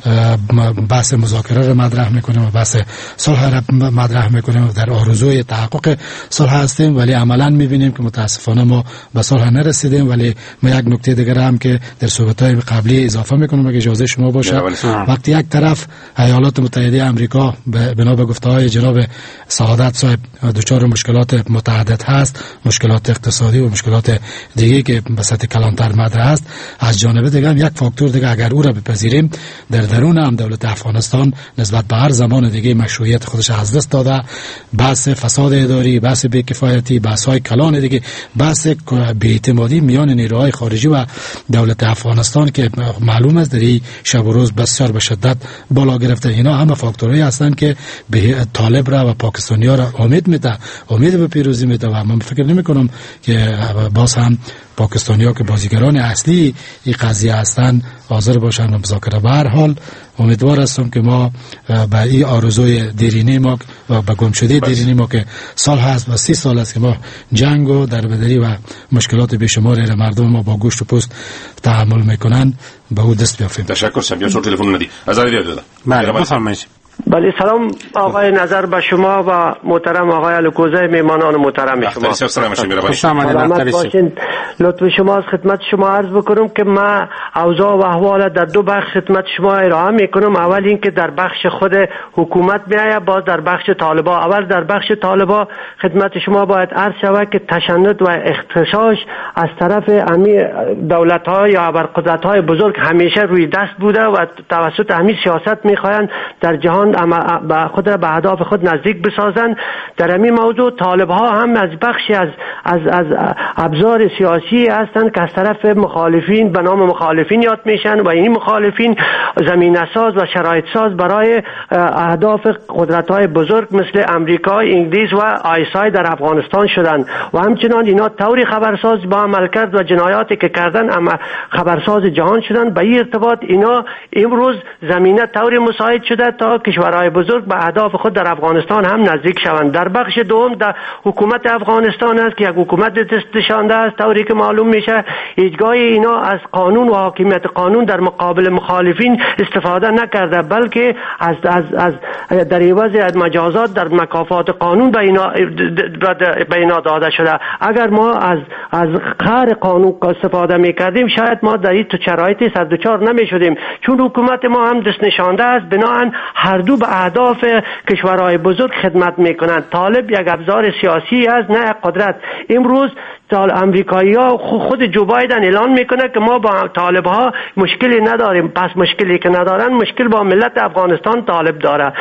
بحث مذاکره را مطرح میکنیم و بحث صلح را مطرح میکنیم و در آرزوی تحقق صلح هستیم ولی عملا میبینیم که متاسفانه ما به صلح نرسیدیم ولی ما یک نکته دیگر هم که در صحبت‌های قبلی اضافه میکنم اگه اجازه شما باشه وقتی یک طرف ایالات متحده آمریکا بنا به گفته‌های جناب سعادت صاحب دچار مشکلات متعدد هست مشکلات اقتصادی و مشکلات دیگه که به سطح کلانتر مطرح است از جانب دیگه هم یک فاکتور دیگه اگر او را بپذیریم در درون هم دولت افغانستان نسبت به هر زمان دیگه مشروعیت خودش از دست داده. بحث فساد اداری، بحث بی‌کفایتی، بحث‌های کلان دیگه، بحث بی‌اعتمادی میان نیروهای خارجی و دولت افغانستان که معلوم است در این شب و روز بسیار به شدت بالا گرفته. اینا همه فاکتورهایی هستند که به طالب را و پاکستانی‌ها را امید به پیروزی میده و من فکر نمی‌کنم که باز هم پاکستانی‌ها که بازیگران اصلی این قضیه هستند حاضر باشند و مذاکره. به هر حال امیدوار هستم که ما به این آرزوی دیرینه ما و به گم شده دیرینه ما که سال هست و 30 سال است که ما جنگ و دربدری و مشکلات بیشماری را مردم ما با گوشت و پوست تحمل میکنند به او دست بیافیم. تشکر شما. شما تلفن ندی از علی دیدم. بله بفرمایید. بله سلام آقای نظر به شما و محترم آقای الکوزی، میمانان محترم شما. خوش آمدید. باشین. لطف شما از خدمت شما عرض بکنم که ما اوضاع و احوال در دو بخش خدمت شما ارائه میکنم. اول اینکه در بخش خود حکومت میآید، باز در بخش طالبا. اول در بخش طالبا خدمت شما باید عرض شود که تشنج و اغتشاش از طرف دولت‌ها یا ابرقدرت‌های بزرگ همیشه روی دست بوده و توسط همین سیاست میخواهند در جهان خود را به اهداف خود نزدیک بسازند. در همین موضوع طالب ها هم از بخشی از ابزار سیاسی هستند که از طرف مخالفین به نام مخالفین یاد میشن و این مخالفین زمینه ساز و شرایط ساز برای اهداف قدرت های بزرگ مثل امریکا، انگلیس و آیسای در افغانستان شدند و همچنان اینا طوری خبرساز با عملکرد و جنایاتی که کردن اما خبرساز جهان شدند. به این ارتباط اینا امروز زمینه طوری مساعد شده تا کشورهای بزرگ به اهداف خود در افغانستان هم نزدیک شوند. در بخش دوم در حکومت افغانستان است که یک حکومت دستشانده است. طوری که معلوم میشه هیچگاه اینا از قانون و حاکمیت قانون در مقابل مخالفین استفاده نکرده، بلکه از در عوض از مجازات در مکافات قانون به اینا داده شده. اگر ما از قهر قانون استفاده میکردیم شاید ما در این شرایطی سر دچار نمیشدیم، چون حکومت ما هم دست نشانده است. بنابراین هر دو به اهداف کشورهای بزرگ خدمت میکنند. طالب یک ابزار سیاسی است نه قدرت. امروز امریکایی‌ها خود جو بایدن اعلان میکنه که ما با طالب ها مشکلی نداریم. پس مشکلی که ندارن مشکل با ملت افغانستان طالب داره.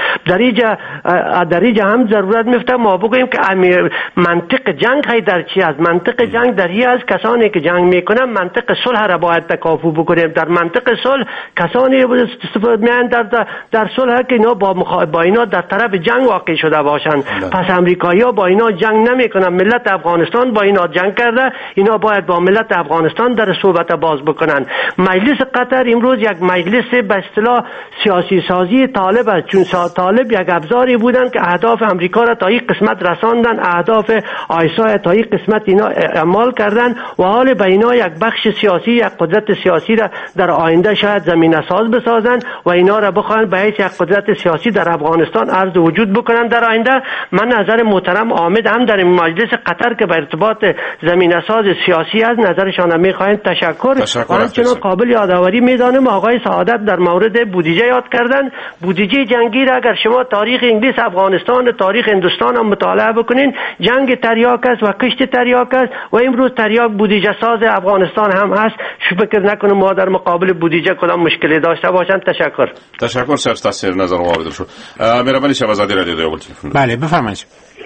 در اینجا هم ضرورت میفته ما بگوییم که منطق جنگ های در چی است. منطق جنگ در این است کسانی که جنگ میکنن منطق صلح را باید تکافو بکنیم. در منطق صلح کسانی استفاده میان در صلح که اینا با اینا در طرف جنگ واقع شده باشند. پس امریکایی‌ها با اینا جنگ نمیکنن. ملت افغانستان با اینا جنگ کرده، اینا باید با ملت افغانستان در صحبت باز بکنن. مجلس قطر امروز یک مجلس به اصطلاح سیاسی سازی طالب است، چون طالب یک ابزاری بودن که اهداف امریکا را تا این قسمت رساندن، اهداف آیسا تا این قسمت اینا اعمال کردن و حال به اینا یک بخش سیاسی، یک قدرت سیاسی را در آینده شاید زمینه ساز بسازن و اینا را بخواهند به هیچ یک قدرت سیاسی در افغانستان عرض وجود بکنن در آینده. من نظر محترم حامد هم در مجلس قطر که به ارتباط زمینه ساز سیاسی از نظرشان میخواهیم. تشکر. و همچنان قابل یادآوری میدانم آقای سعادت در مورد بودجه یاد کردن. بودجه جنگی را اگر شما تاریخ انگلیس، افغانستان، تاریخ هندوستان هم مطالعه بکنین، جنگ تریاک است و کشت تریاک است و امروز تریاک بودجه ساز افغانستان هم هست. فکر نکنم ما در مقابل بودجه کدام مشکلی داشته باشند. تشکر سر تاثیر نظر واردل شد. مهربانی شما آزادی رادیو دیول تلفن. بله بفرمایید.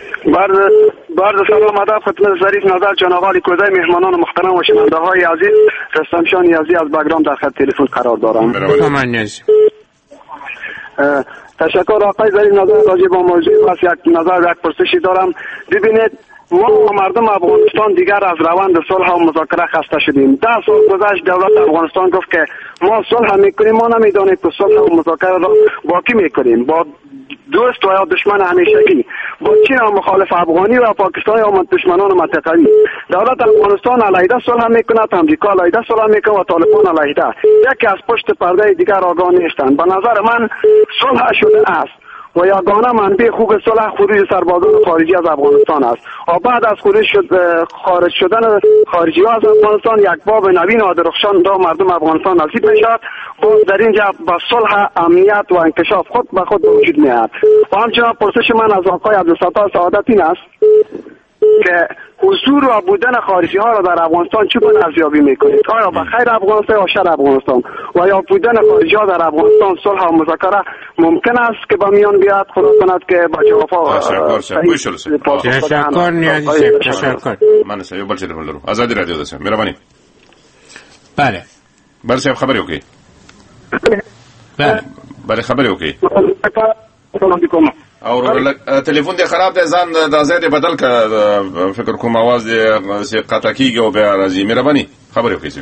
بعد سلام ادب خدمت ظریف نظر جناب الکوزی، مهمانان محترم و شنونده های عزیز. رستم یزدی از بگرام در خط تلفن قرار دارم. تشکر آقای ظریف نظر راجع به موضوع بس یک پرسشی دارم. ببینید ما و مردم افغانستان دیگر از روند صلح و مذاکره خسته شدیم. 10 سال گذشت دولت افغانستان گفت که ما صلح میکنیم، ما نمیدانیم که صلح و مذاکره را با کی میکنیم، با دوست و یا دشمن همیشگی، با چین و مخالف افغانی و پاکستانی و دشمنان منطقه‌ای. دولت افغانستان علیحده صلح میکنه، امریکا علیحده صلح میکنه و طالبان علیحده. یکی از پشت پرده دیگر آگاه نیستند. به نظر من صلح شده است و یگانه منبع خوب صلح خروج سربازان خارجی از افغانستان است. و بعد از خارج شدن خارجی ها از افغانستان یک باب نوین و درخشان دا مردم افغانستان نصیب میشد. باز در اینجا با صلح، امنیت و انکشاف خود به خود وجود میاد. و همچنان پرسش من از آقای عبدالستار سعادت این است که حضور و بودن خارجی ها را در افغانستان چگونه ارزیابی میکنید؟ آیا به خیر افغانستان یا شر افغانستان و یا بودن خارجی ها در افغانستان صلح و مذاکره ممکن است که به میان بیاد؟ خدا کند که با جواب تشکر نیازی صاحب. تشکر. من سایه بل تلفن لرو آزادی رادیو دسم مهربانی. بله بله صاحب خبری اوکی. بله خبری اوکی. اور تلیفون دی خراب دی ځان د ځای دی بدل کړه فکر کوم आवाज دی سي قطع کیږي او بیا راځي مهرباني خبرې وکړئ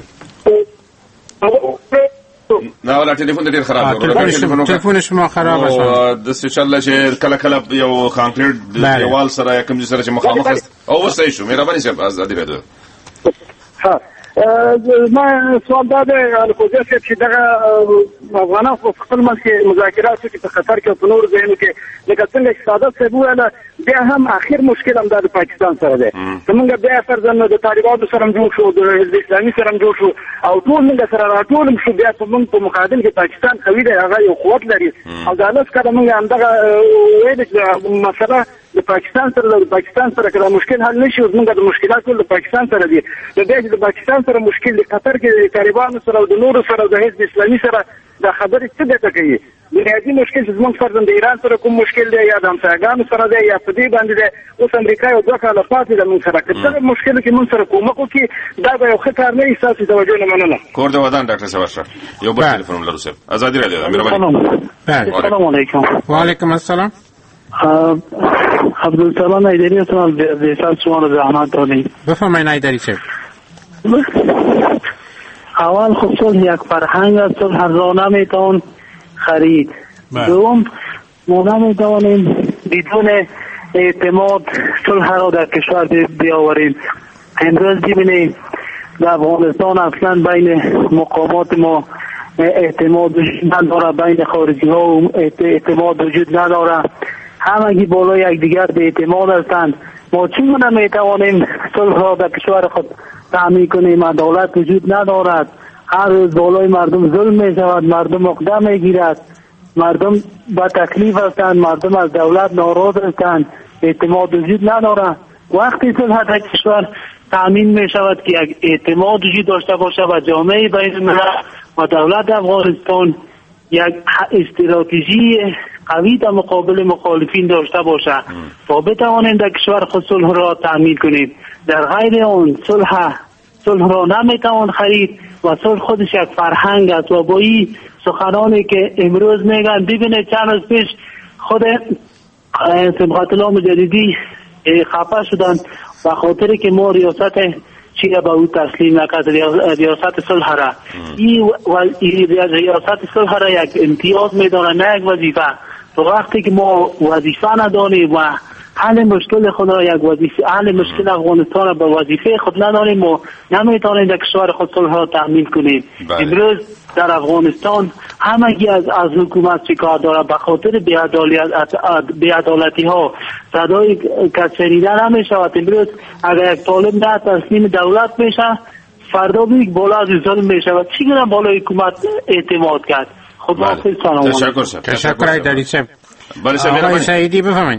نه ولا تلیفون دی خراب دی تلیفون شما خراب است د څه چل چې کله کله یو کانکریټ دیوال سره کوم ځای سره چې مخامخ او وسای شو مهرباني صاحب ازادي راځي ها ما سوال دا دی الکوزه چې دغه افغانان په خپل منځ کې مذاکرات کې په خطر کې په نور ځایونو کې لکه څنګه چې ساده څه ویل بیا هم اخر مشکل هم د پاکستان سره دی څنګه بیا فرضاً د طالبانو سره جوړ شو د حزب اسلامي سره جوړ شو او ټول موږ سره راټول شو بیا په مقابل کې پاکستان قوي دی هغه یو قوت لري او دا لاس کړه موږ هم دغه ویل چې مسله د پاکستان سره کله مشکل حل نشي موږ د مشکلات ټول د پاکستان سره دي د پاکستان سره مشکل د قطر کې طالبانو سره او د نورو سره د حزب اسلامي سره د خبرې څه ده کوي بنیادی مشکل چې زموږ فرضاً د ایران سره کوم مشکل دی یا د همسایګانو سره دی یا په دې باندې دی اوس امریکا یو 2 کاله پاتې د موږ سره کله مشکل کې موږ سره کومک وکړي دا به یو ښه کار نه احساسي توجه نه مننه کور د ودان ډاکټر صاحب اشرف یو بل تلیفون لرو صاحب ازادي راځي مهرباني السلام علیکم وعلیکم السلام عبدالسلام ایدری هستم به حساب شما رو زحمت دادیم بفرمایید ایدری صاحب اول خب صلح یک فرهنگ است صلح را نمیتوان خرید دوم ما نمیتوانیم بدون اعتماد صلح را در کشور بیاوریم امروز ببینید در افغانستان اصلا بین مقامات ما اعتماد وجود نداره بین خارجی ها اعتماد وجود نداره همگی بالای یکدیگر به اعتماد هستند ما چگونه میتوانیم صلح را در کشور خود تامین کنیم عدالت وجود ندارد هر روز بالای مردم ظلم می شود مردم عقده می گیرد مردم با تکلیف هستند مردم از دولت ناراض هستند اعتماد وجود ندارد وقتی صلح در کشور تامین می شود که یک اعتماد وجود داشته باشه و جامعه بین الملل و دولت افغانستان یک استراتژی قوی در مقابل مخالفین داشته باشه تا بتوانیم در کشور خود صلح را تامین کنیم در غیر آن صلح را نمیتوان خرید و صلح خودش یک فرهنگ است و با این سخنانی که امروز میگن ببینید چند روز پیش خود صبغت الله مجددی خفه شدن و خاطر که ما ریاست چیه به او تسلیم نکرد ریاست صلح را این ریاست صلح را یک امتیاز میدانه نه یک وظیفه تو وقتی که ما وظیفه ندانیم و حل مشکل خود را یک وظیفه حل مشکل افغانستان را به وظیفه خود ندانیم و نمیتونیم در کشور خود صلح را تامین کنیم امروز در افغانستان همگی از حکومت شکایت داره به خاطر بی‌عدالتی ها صدای کس شنیده نمیشود امروز اگر یک طالب نه تسلیم دولت میشه فردا بیگ بالا از ظلم میشود چگونه بالای حکومت اعتماد کرد خب تشکر ایدری صاحب آقای سعیدی بفرمایید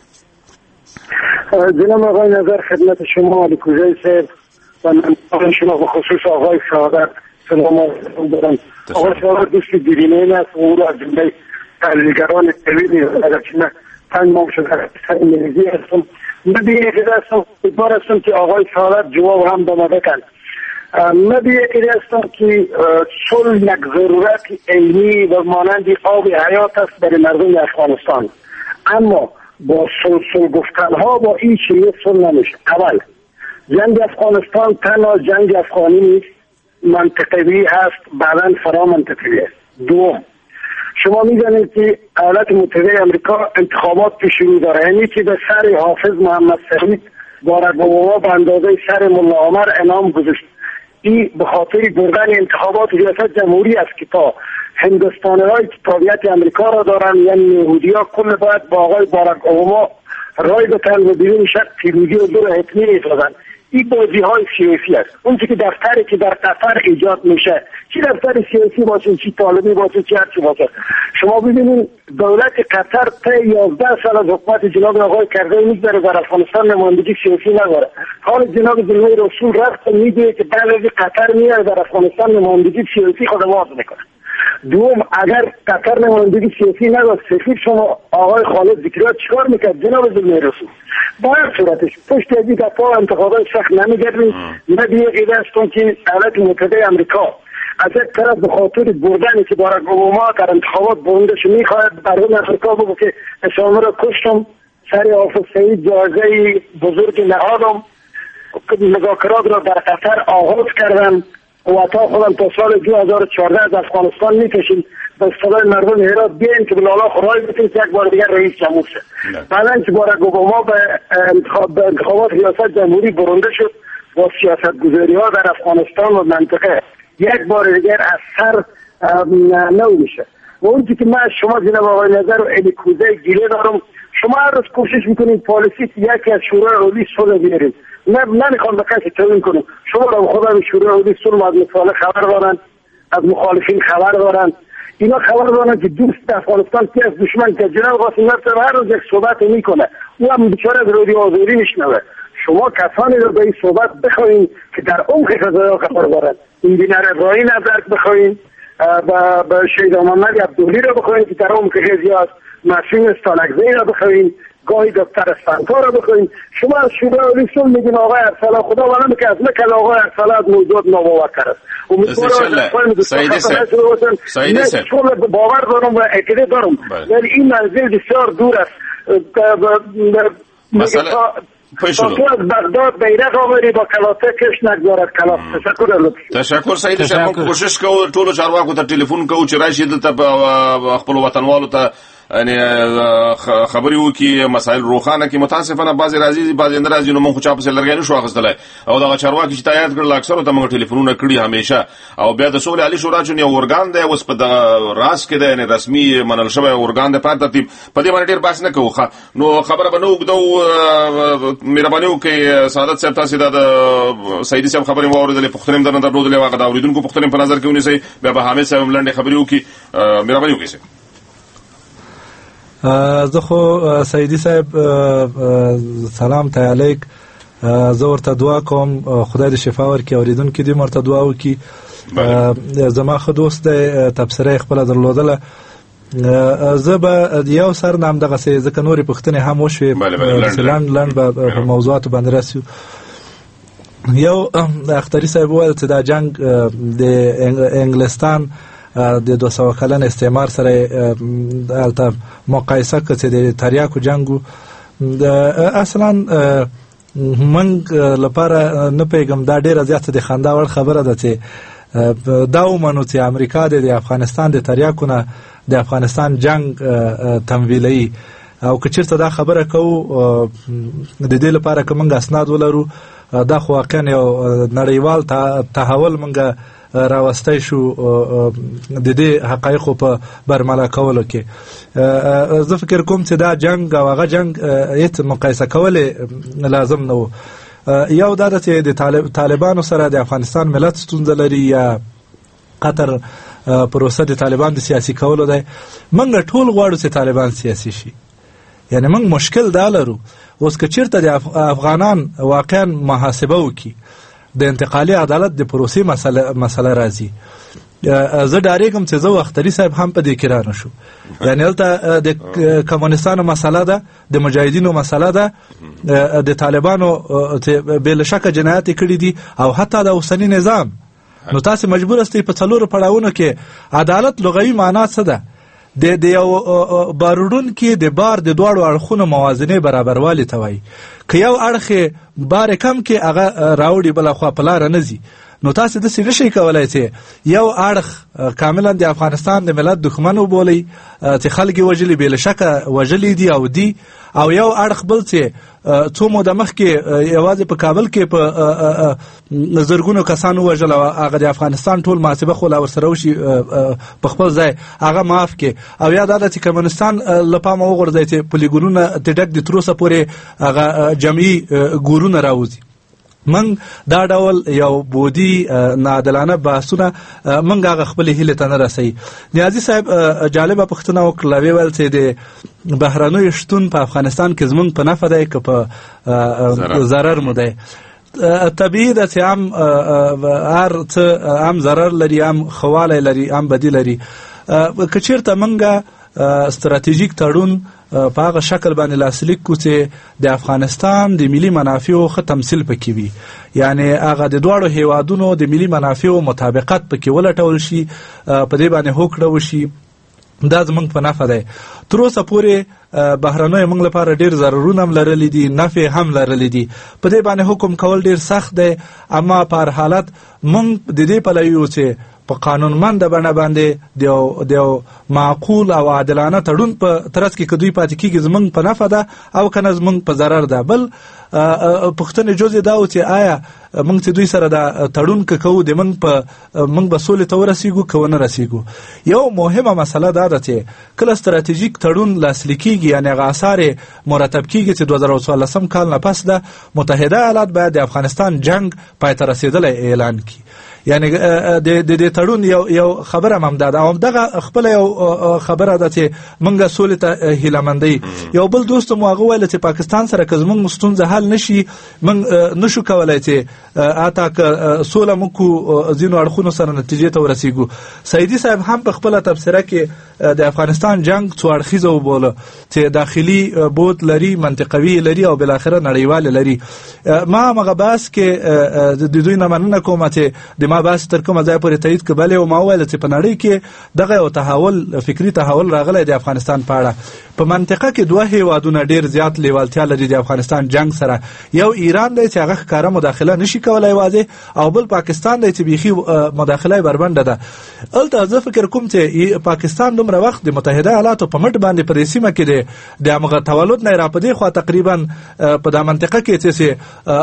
جناب آقای نظر خدمت شما علیکوزه صاحب و من شما به خصوص آقای شهادت سلام علیکم دارم آقای شهادت دوستی دیرینه است و او را از جمله تحلیلگران طویلی اگرچه من 5 ماه شده انگلیسی هستم من دیگه یکی هستم امیدوار هستم که آقای شهادت جواب هم دامده کن من دیگه یکی هستم که صلح یک ضرورت عینی و مانند آب حیات است برای مردم افغانستان اما با صلح گفتن ها با این چیزی صلح نمیشه اول جنگ افغانستان تنها جنگ افغانی نیست منطقوی هست بعداً فرا منطقوی است دوم شما میدانید که ایالات متحده امریکا انتخابات پیش رو داره یعنی که به سر حافظ محمد سعید باراک اوباما به اندازه سر ملا عمر انعام گذاشت این به خاطر بردن انتخابات ریاست جمهوری است که تا هندوستانی‌های که تابعیت امریکا را دارن یعنی یهودی‌ها کل باید با آقای باراک اوباما رای بتن و بدون شک پیروزی و دور حتمی می‌سازن این بازی های سیاسی است. اون که دفتری که در قطر ایجاد میشه، چی دفتر سیاسی باشه، چی طالبی باشه، چی هرچی باشه. شما ببینید دولت قطر تا 11 سال از حکومت جناب آقای کرزی میگذره در افغانستان نمایندگی سیاسی نداره. حال جناب جمهوری رسول رفت میگه که بعد از قطر میاد در افغانستان نمایندگی سیاسی خود باز میکنه. دوم، اگر قطر نمایندگی سیاسی نداشت، سفیر شما آقای خالد ذکریا چیکار میکرد جناب جمهوری رسول؟ باید صورتش پشت از این دفعه انتخابات سخت نمیگردیم. نه دیگه هستم که ایالات متحده امریکا از یک طرف به خاطر بردنی که باراک اوباما در انتخابات بردش میخواهد برای افریقا بگو که اسامه را کشتم، سر حافظ سعید جایزه بزرگ نهادم، مذاکرات را در قطر آغاز کردم و تا خودم تا سال 2014 از افغانستان میکشیم به اصطلاح مردم هرات بیاین که بلالا خدای بتین که یک بار دیگر رئیس جمهور شد. بعدن که باراک اوباما به انتخابات ریاست جمهوری برنده شد با سیاست گذاری ها در افغانستان و منطقه یک بار دیگر از سر نو میشه. و اون که من شما جناب آقای نظر و علی کوزه گیله دارم، شما هر روز کوشش میکنید پالیسی یکی از شورای عالی صلح بیارید. نمیخوام به کسی توهین کنم، شما را خودم شورای عالی صلح از مصالح خبر دارن، از مخالفین خبر دارن، اینا خبر دارن که دوست افغانستان که از دشمن که جناب قاسم نصر هر روز یک صحبت میکنه، او هم بیچاره از رادیو آزادی میشنوه. شما کسانی رو به این صحبت بخواین که در عمق قضایا خبر دارن. انجینر ابراهیم ازرق بخواین، به شهید محمد عبدولی رو بخواین که در عمق قضیه است، معصوم استانکزی رو بخواین، گاهی دکتر اسفندپا رو بخواین. شما از شورای عالی صلح میگین آقای ارسلا، خدا ولم که از نکل آقای ارسلا از موضوعات ناباورتر است. امیدوارم شما باور دارم و عقیده دارم، ولی این منزل بسیار دور است. مثلا تو از بغداد بیرق آوری با کلاته کش نگذارد کلاف. تشکر سعید صاحب. موږ کوشش کوو ټولو چارواکو ته ټلیفون کوو چې راشي دلته خپل وطنوالو ته یعنی خبري وکي مسائل روخانه کې متاسفانه بعضی راځي بعضی نه راځي. نو موږ چا په لرګي نشو اخیستلای او دا چارواکي چې تایید کړل اکثر ته موږ ټلیفونونه کړی همیشه. او بیا د سولې عالی شورا چې یو ارګان دی اوس په راس کې دی، یعنی رسمي منل شوی ارګان دی په ترتیب په دې باندې ډیر بحث نه کوو. نو خبره به نو وګدو مهرباني وکړئ سعادت صاحب، تاسو د سعیدي صاحب خبرې واوریدلې، پښتنیم درنه درلودلې، واغه دا اوریدونکو پښتنیم په نظر کې ونیسئ. بیا به حامد صاحب لنډه خبرې وکړي، مهرباني وکړئ. زه خو سعیدي صاحب سلام ته علیک، زه ورته دعا کوم خدای دې شفا ورکړي، اوریدونکي دې ورته دعا وکړي. زما ښه دوست دی، تبصره خپله درلودله. زه به یو سر نه همدغسې ځکه نورې پوښتنې هم وشوې، لنډ به په موضوعاتو باندې راسو. یو اختري صاحب وویل چې دا جنګ د انګلستان د 200 کلن استعمار سره البته مقایسه کړه چې د تریاکو جنگو اصلا منګ لپاره نه پیغام دا ډیره زیاته د خندا وړ خبره ده چې دا ومنو چې امریکا د افغانستان د تریاکو نه د افغانستان جنگ تمویلوي. او که چیرته دا خبره کوو د دې لپاره که موږ اسناد ولرو، دا خو واقعا یو نړیوال تحول موږ راوستی شو د دې حقایقو په برملا کولو کې. زه فکر کوم چې دا جنگ او هغه جنگ هیڅ مقایسه کول لازم نه و. یو دا چې د طالبانو سره د افغانستان ملت ستونزه لري یا قطر پروسه د طالبان د سیاسي کولو دی. موږ ټول غواړو چې طالبان سیاسي شي، یعنی موږ مشکل دا لرو. اوس که چیرته د افغانان واقعا محاسبه وکړي د انتقالي عدالت د پروسې مسله راځي، زه ډاریږم چې زه او اختري صاحب هم په دې کې رانه شو. یعنی هلته د کمونستانو مسله ده، د مجاهدینو مسله ده، د طالبانو بې شکه جنایات کړي دي او حتی د اوسني نظام. نو تاسو مجبور استئ په څلورو پړاوونو کې عدالت لغوي معنا څه ده؟ د یو باروډون کې د بار د دواړو اړخونو موازنه برابروالی ته وایي. که یو اړخ بار کم کې هغه راوړي بل خو په لار نه ځي، نو تاسو د څه نشئ کولای چې یو اړخ کاملا د افغانستان د ملت دښمن وبولئ چې خلک وژلي بې له شکه وژلي دي او دی، او یو اړخ بل چې څو موده مخکې یوازې په کابل کې په زرګونو کسانو وژل او هغه د افغانستان ټول محاسبه خو لا ورسره وشي په خپل ځای هغه معاف کې، او یا دا چې کمونستان له پامه وغورځي چې پولیګونونه د ډک د تر اوسه پورې هغه جمعي ګورونه راوځي. من دا ډول یو بودی ناعادلانه بحثونه من هغه خپل هیله ته نه رسي. نیازي صاحب جالبه پوښتنه وکړه، ویل چې د بهرنیو شتون په افغانستان کې زمونږ په نفع دی که په ضرر مو دی؟ طبیعي ده چې هر څه هم ضرر لري، هم ښه لري، هم بدي لري. که چېرته موږ ستراتیژیک تړون په هغه شکل باندې لاسلیک کړو چې د افغانستان د ملي منافعو ښه تمثیل پکې وي، یعنی هغه د دواړو هیوادونو د ملي منافعو مطابقت پکې ولټول شي، په دې باندې هوکړه وشي، دا زمونږ په نفع دی. تر اوسه پورې بهرنیو موږ لپاره ډېر ضررونه هم لرلی دي، نفع هم لرلی دي. په دې باندې حکم کول ډېر سخت دی، اما په هر حالت موږ د دې پلوي یو چې په قانونمنده بڼه باندې د یو معقول او عادلانه تړون په ترڅ کې که دوی پاتې کېږي زموږ په نفع ده او که نه زموږ په ضرر ده. بل پوښتنې جز دا و چې آیا موږ چې دوی سره دا تړون که کوو د موږ به سولې ته ورسېږو که ونه رسېږو؟ یو مهمه مسله دا ده چې کله ستراتیژیک تړون لاسلیک کېږي، یعنې هغه اثار یې مرتب کېږي چې 2014 کال نه پس ده متحده ایالات باید د افغانستان جنگ پای ته رسېدلی اعلان کړي. یعنی د تړون یو خبره هم ده او دغه خپل یو خبره ده چې موږ سولې ته هیلهمندی. یو بل دوست مو هغه ویل چې پاکستان سره که زموږ ستونزه حل نشي موږ نشو کولی چې حتی که سوله موږ کو ځینو اړخونو سره نتیجې ته ورسېږو. سعیدي صاحب هم په خپله تبصره کې د افغانستان جنگ څو اړخیزه وبوله چې داخلي بود لري، منطقوي لري او بالاخره نړیوال لري. ما همغه بحث کې د دوی نه مننه کوم چې ما بحث تر کومه ځای پورې تایید کړی او ما وویل چې په نړۍ کې دغه یو تحول، فکري تحول راغلی د افغانستان په اړه. په منطقه کې دوه هیوادونه ډېر زیات لیوالتیا لري د افغانستان جنگ سره. یو ایران دی چې هغه ښکاره مداخله نشي کولی واضح، او بل پاکستان دی چې بیخي مداخله بربنډه ده. هلته زه فکر کوم چې پاکستان دومره وخت د متحده ایالاتو په مټ باندې په دې سیمه کې د همغه تولد نه را په دې خوا تقریبا په دا منطقه کې چې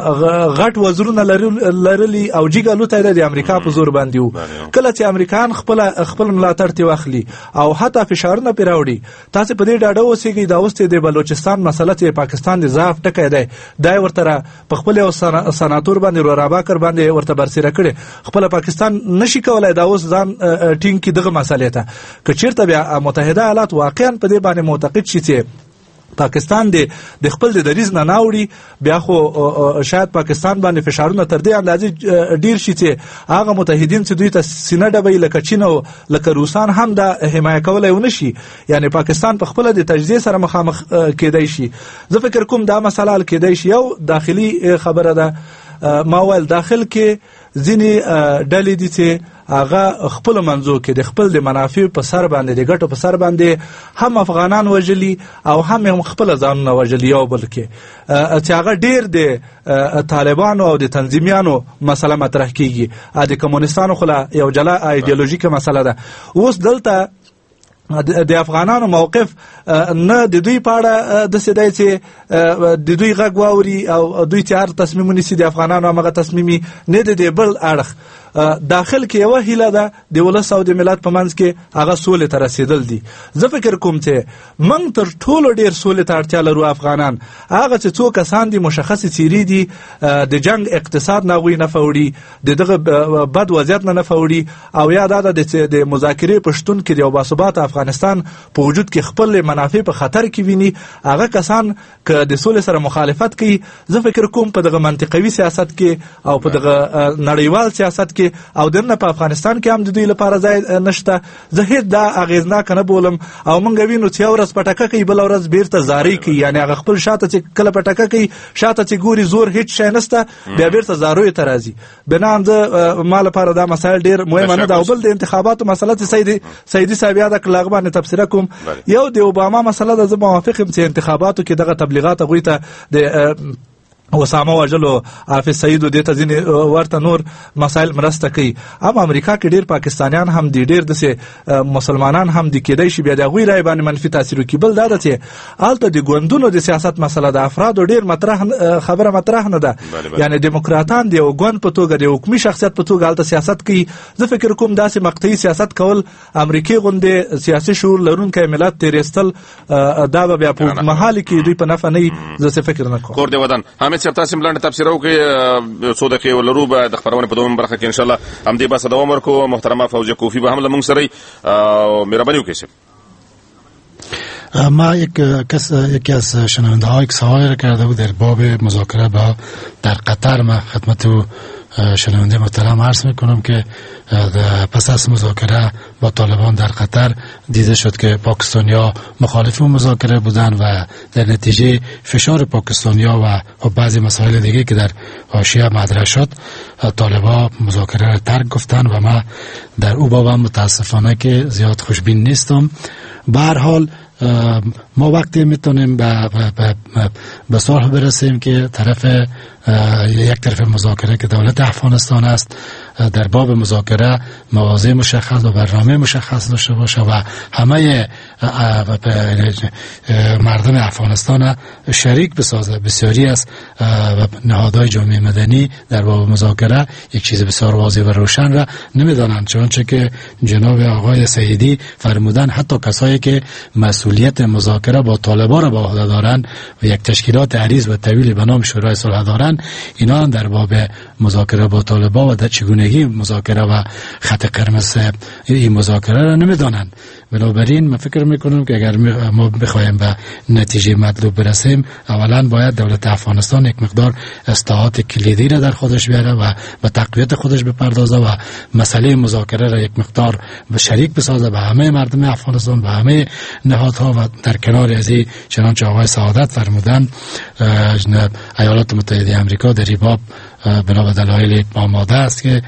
غټ وزرونه لرلي او جګه لوتی ده د امریکا په زور باندې وو. کله چې امریکایان خپل ملاتړ ترې واخلي او حتی فشارونه پرې راوړي، تاسې په دې ډاډه اوسېږئ دا اوس د بلوچستان مسله چې پاکستان د ضعف ټکی دی، دا یې ورته په خپل یو سناتور باندې روراباکر باندې ورته برسېره کړې. خپله پاکستان نشي کولی دا اوس ځان ټینګ کړي دغه مسلې ته. که چېرته بیا متحده ایالات واقعا په دې باندې معتقد شي چې پاکستان د خپل د دریځ نه ناوړي، بیا خو شاید پاکستان باندې فشارونه تر دې اندازې ډیر شي چې هغه متحدین چې دوی ته سینه ډبوي لکه چین او لکه روسان هم دا حمایه کولی ونه شي. یعنی پاکستان په خپله د تجزیې سره مخامخ کېدی شي. زه فکر کوم دا مسله حل کېدی شي. یو داخلي خبره ده، ما ویل داخل کې ځینې ډلې دي چې هغه خپل منځو کې د خپل د منافع په سر باندې د ګټو په سر باندې هم افغانان وژلي او هم خپل ځانونه وژلي. یو بل کې چې هغه ډیر د طالبانو او د تنظیمیانو مسله مطرح کیږي، د کمونستانو خو یو جلا ایدئولوژیکه مسله ده. اوس دلته د افغانانو موقف نه د دوی په اړه داسې دی چې د دوی غږ واوري او دوی چې هر تصمیم ونیسي د افغانانو همغه تصمیمي نه دی. د بل اړخ داخل کې یوه هیله ده د ولس او د ملت په منځ کې هغه سولې ته رسېدل دي. زه فکر کوم چې موږ تر ټولو ډېر سولې ته اړتیا لرو افغانان. هغه چې څو کسان دي مشخصې څیرې دي، د جنگ اقتصاد نه هغوی نفع وړي، د دغه بد وضعیت نه نفع وړي، او یا دا ده چې د مذاکرې په شتون کې د یو باثباته افغانستان په وجود کې خپل منافع په خطر کې ویني، هغه کسان که د سولې سره مخالفت کوي، زه فکر کوم په دغه منطقوي سیاست کې او په دغه نړیوال سیاست کې او دنه په افغانستان کې هم د دوی لپاره ځای نشته. زه هیڅ دا اغیزناک نه بولم. او موږ وینو چې یو ورځ پټکه کوي، بل ورځ بیرته زارۍ کوي. یعنی هغه خپل شاته چې کله پټکه کوي، شاته چې ګوري زور هیڅ شی نشته، بیا بیرته زاروی ته راځي. بنان زه ما لپاره دا مسایل ډېر مهمه نه ده. او بل د انتخاباتو مسله چې سعیدي صاحب یاد کړل، هغه باندې تبصره کوم. یو د اوباما مسله ده، زه موافق یم چې انتخاباتو کې دغه تبلیغات هغوی ته د اسامه وژلو، حافظ سعید و دې ته ځینې ورته نور مسایل مرسته کوي. اما امریکا کې ډېر پاکستانیان هم دي، ډېر داسې مسلمانان هم دي، کېدای شي بیا د هغوی رایې باندې منفي تاثیر وکړي. بل دا ده چې هلته د ګوندونو د سیاست مسله د افرادو ډېر خبره مطرح نه ده. یعنی دیموکراتان د یو ګوند په توګه د حکومي شخصیت په توګه هلته سیاست کوي. زه فکر کوم داسې مقطعي سیاست کول امریکې غوندې سیاسي شعور لرونکی ملت تېرېستل دا به بیا په اوږدمهالي کې دوی په نفع نه وي. زه څه فکر نه کوم. حمید صاحب تاسو ملاند تفسیر وکړئ څو دقیقې ولرو به د خبرونه په دومره برخه کې ان شاء الله همدې بس دوام ورکو. محترمه فوزیه کوفی به هم له موږ سره مهرباني وکړئ. ما یکی از شنونده ها یک سوالی را کرده بود در باب مذاکره با در قطر. من خدمت شنونده محترم عرض میکنم که پس از مذاکره با طالبان در قطر دیده شد که پاکستانیا مخالف مذاکره بودن و در نتیجه فشار پاکستانیا و بعضی مسائل دیگه که در حاشیه مطرح شد طالبان مذاکره را ترک گفتن و ما در او باب متاسفانه که زیاد خوشبین نیستم. به هر حال ما وقتی میتونیم به صلح برسیم که یک طرف مذاکره که دولت افغانستان است در باب مذاکره مواضع مشخص و برنامه مشخص داشته باشه و همه مردم افغانستان شریک بسازه. بسیاری از نهادهای جامعه مدنی در باب مذاکره یک چیز بسیار واضح و روشن را نمیدانند، چنانچه که جناب آقای سیدی فرمودن حتی کسایی که مسئولیت مذاکره با طالبان را به عهده دارند و یک تشکیلات عریض و طویل به نام شورای صلح دارند، اینا هم در باب مذاکره با طالبان و در چگونگی مذاکره و خط قرمز این مذاکره را نمیدانند. بنابراین من فکر میکنم که اگر ما بخوایم به نتیجه مطلوب برسیم، اولا باید دولت افغانستان یک مقدار اصلاحات کلیدی را در خودش بیاره و به تقویت خودش بپردازه و مسئله مذاکره را یک مقدار به شریک بسازه به همه مردم افغانستان، به همه نهادها و در کنار از این چنانچه آقای سعادت فرمودن ایالات متحده آمریکا در باب بنا به دلایل آماده است که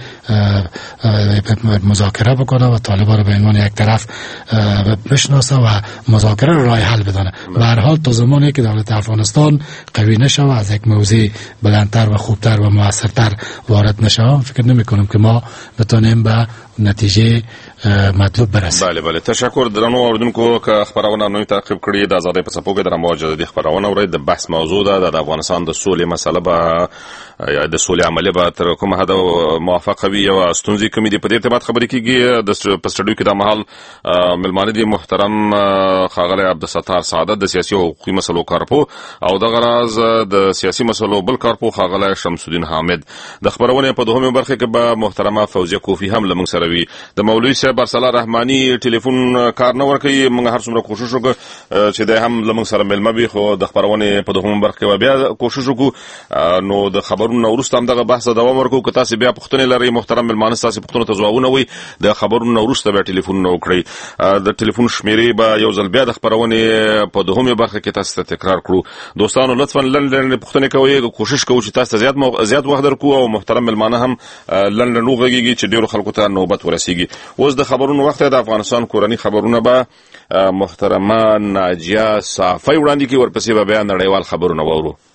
مذاکره بکنه و طالبان را به عنوان یک طرف بشناسه و مذاکره را راه حل بدانه. به هر حال تا زمانی که دولت افغانستان قوی نشه و از یک موضوع بلندتر و خوبتر و موثرتر وارد نشه، فکر نمی کنم که ما بتونیم به نتیجه مطلوب برسیم. بله تشکر. درنو اوریدونکو که خبرونه نوې تعقیب کړی د آزادۍ په څپو کې د مواجهه د خبرونه اوري د بحث موضوع ده د افغانستان د سولې مسله به یا د سولې عملیه به تر کومه حد موافقه وي او ستونزې کومې دي په دې ارتباط خبرې کیږي. د پسټډیو کې د مهال ملمانه دي محترم ښاغلی عبدالستار سعادت د سیاسي او حقوقي مسلو کارپو او د غراز د سیاسي مسلو بل کارپو ښاغلی شمس الدین حامد. د خبرونه په دوهمه برخه کې به محترمه فوزیه کوفی هم له موږ سره وي. د مولوی صاحب ارسلا رحمانی ټلیفون کار نه ورکوي. موږ هر څومره کوشش وکړو چې د هم له موږ سره ملمه وي، خو د خبرونه په دوهمه برخه کې بیا کوشش وکړو. نو د خبرونو وروسته هم دغه بحث دوام ورکوو. که تاسو بیا پوښتنې لرئ محترم ملمانه تاسو پوښتنو ته ځوابونه وي د خبرونو وروسته بیا ټلیفون وکړئ. د ټلیفون شمیرې به یو ځل بیا د خبرونه په دوهمه برخه کې تاسو ته تکرار کړو. دوستانو لطفا لنډ پوښتنې کوئ، کوشش کوو چې تاسو ته زیات وخت درکو او محترم ملمانه هم لنډ وغږیږي چې ډیرو خلکو ته نوبت ورسیږي. اوس د خبرونو وخت د افغانستان کورنی خبرونه به محترمه ناجیه صافی وړاندې کوي، ورپسې به بیا نړیوال خبرونه وورو.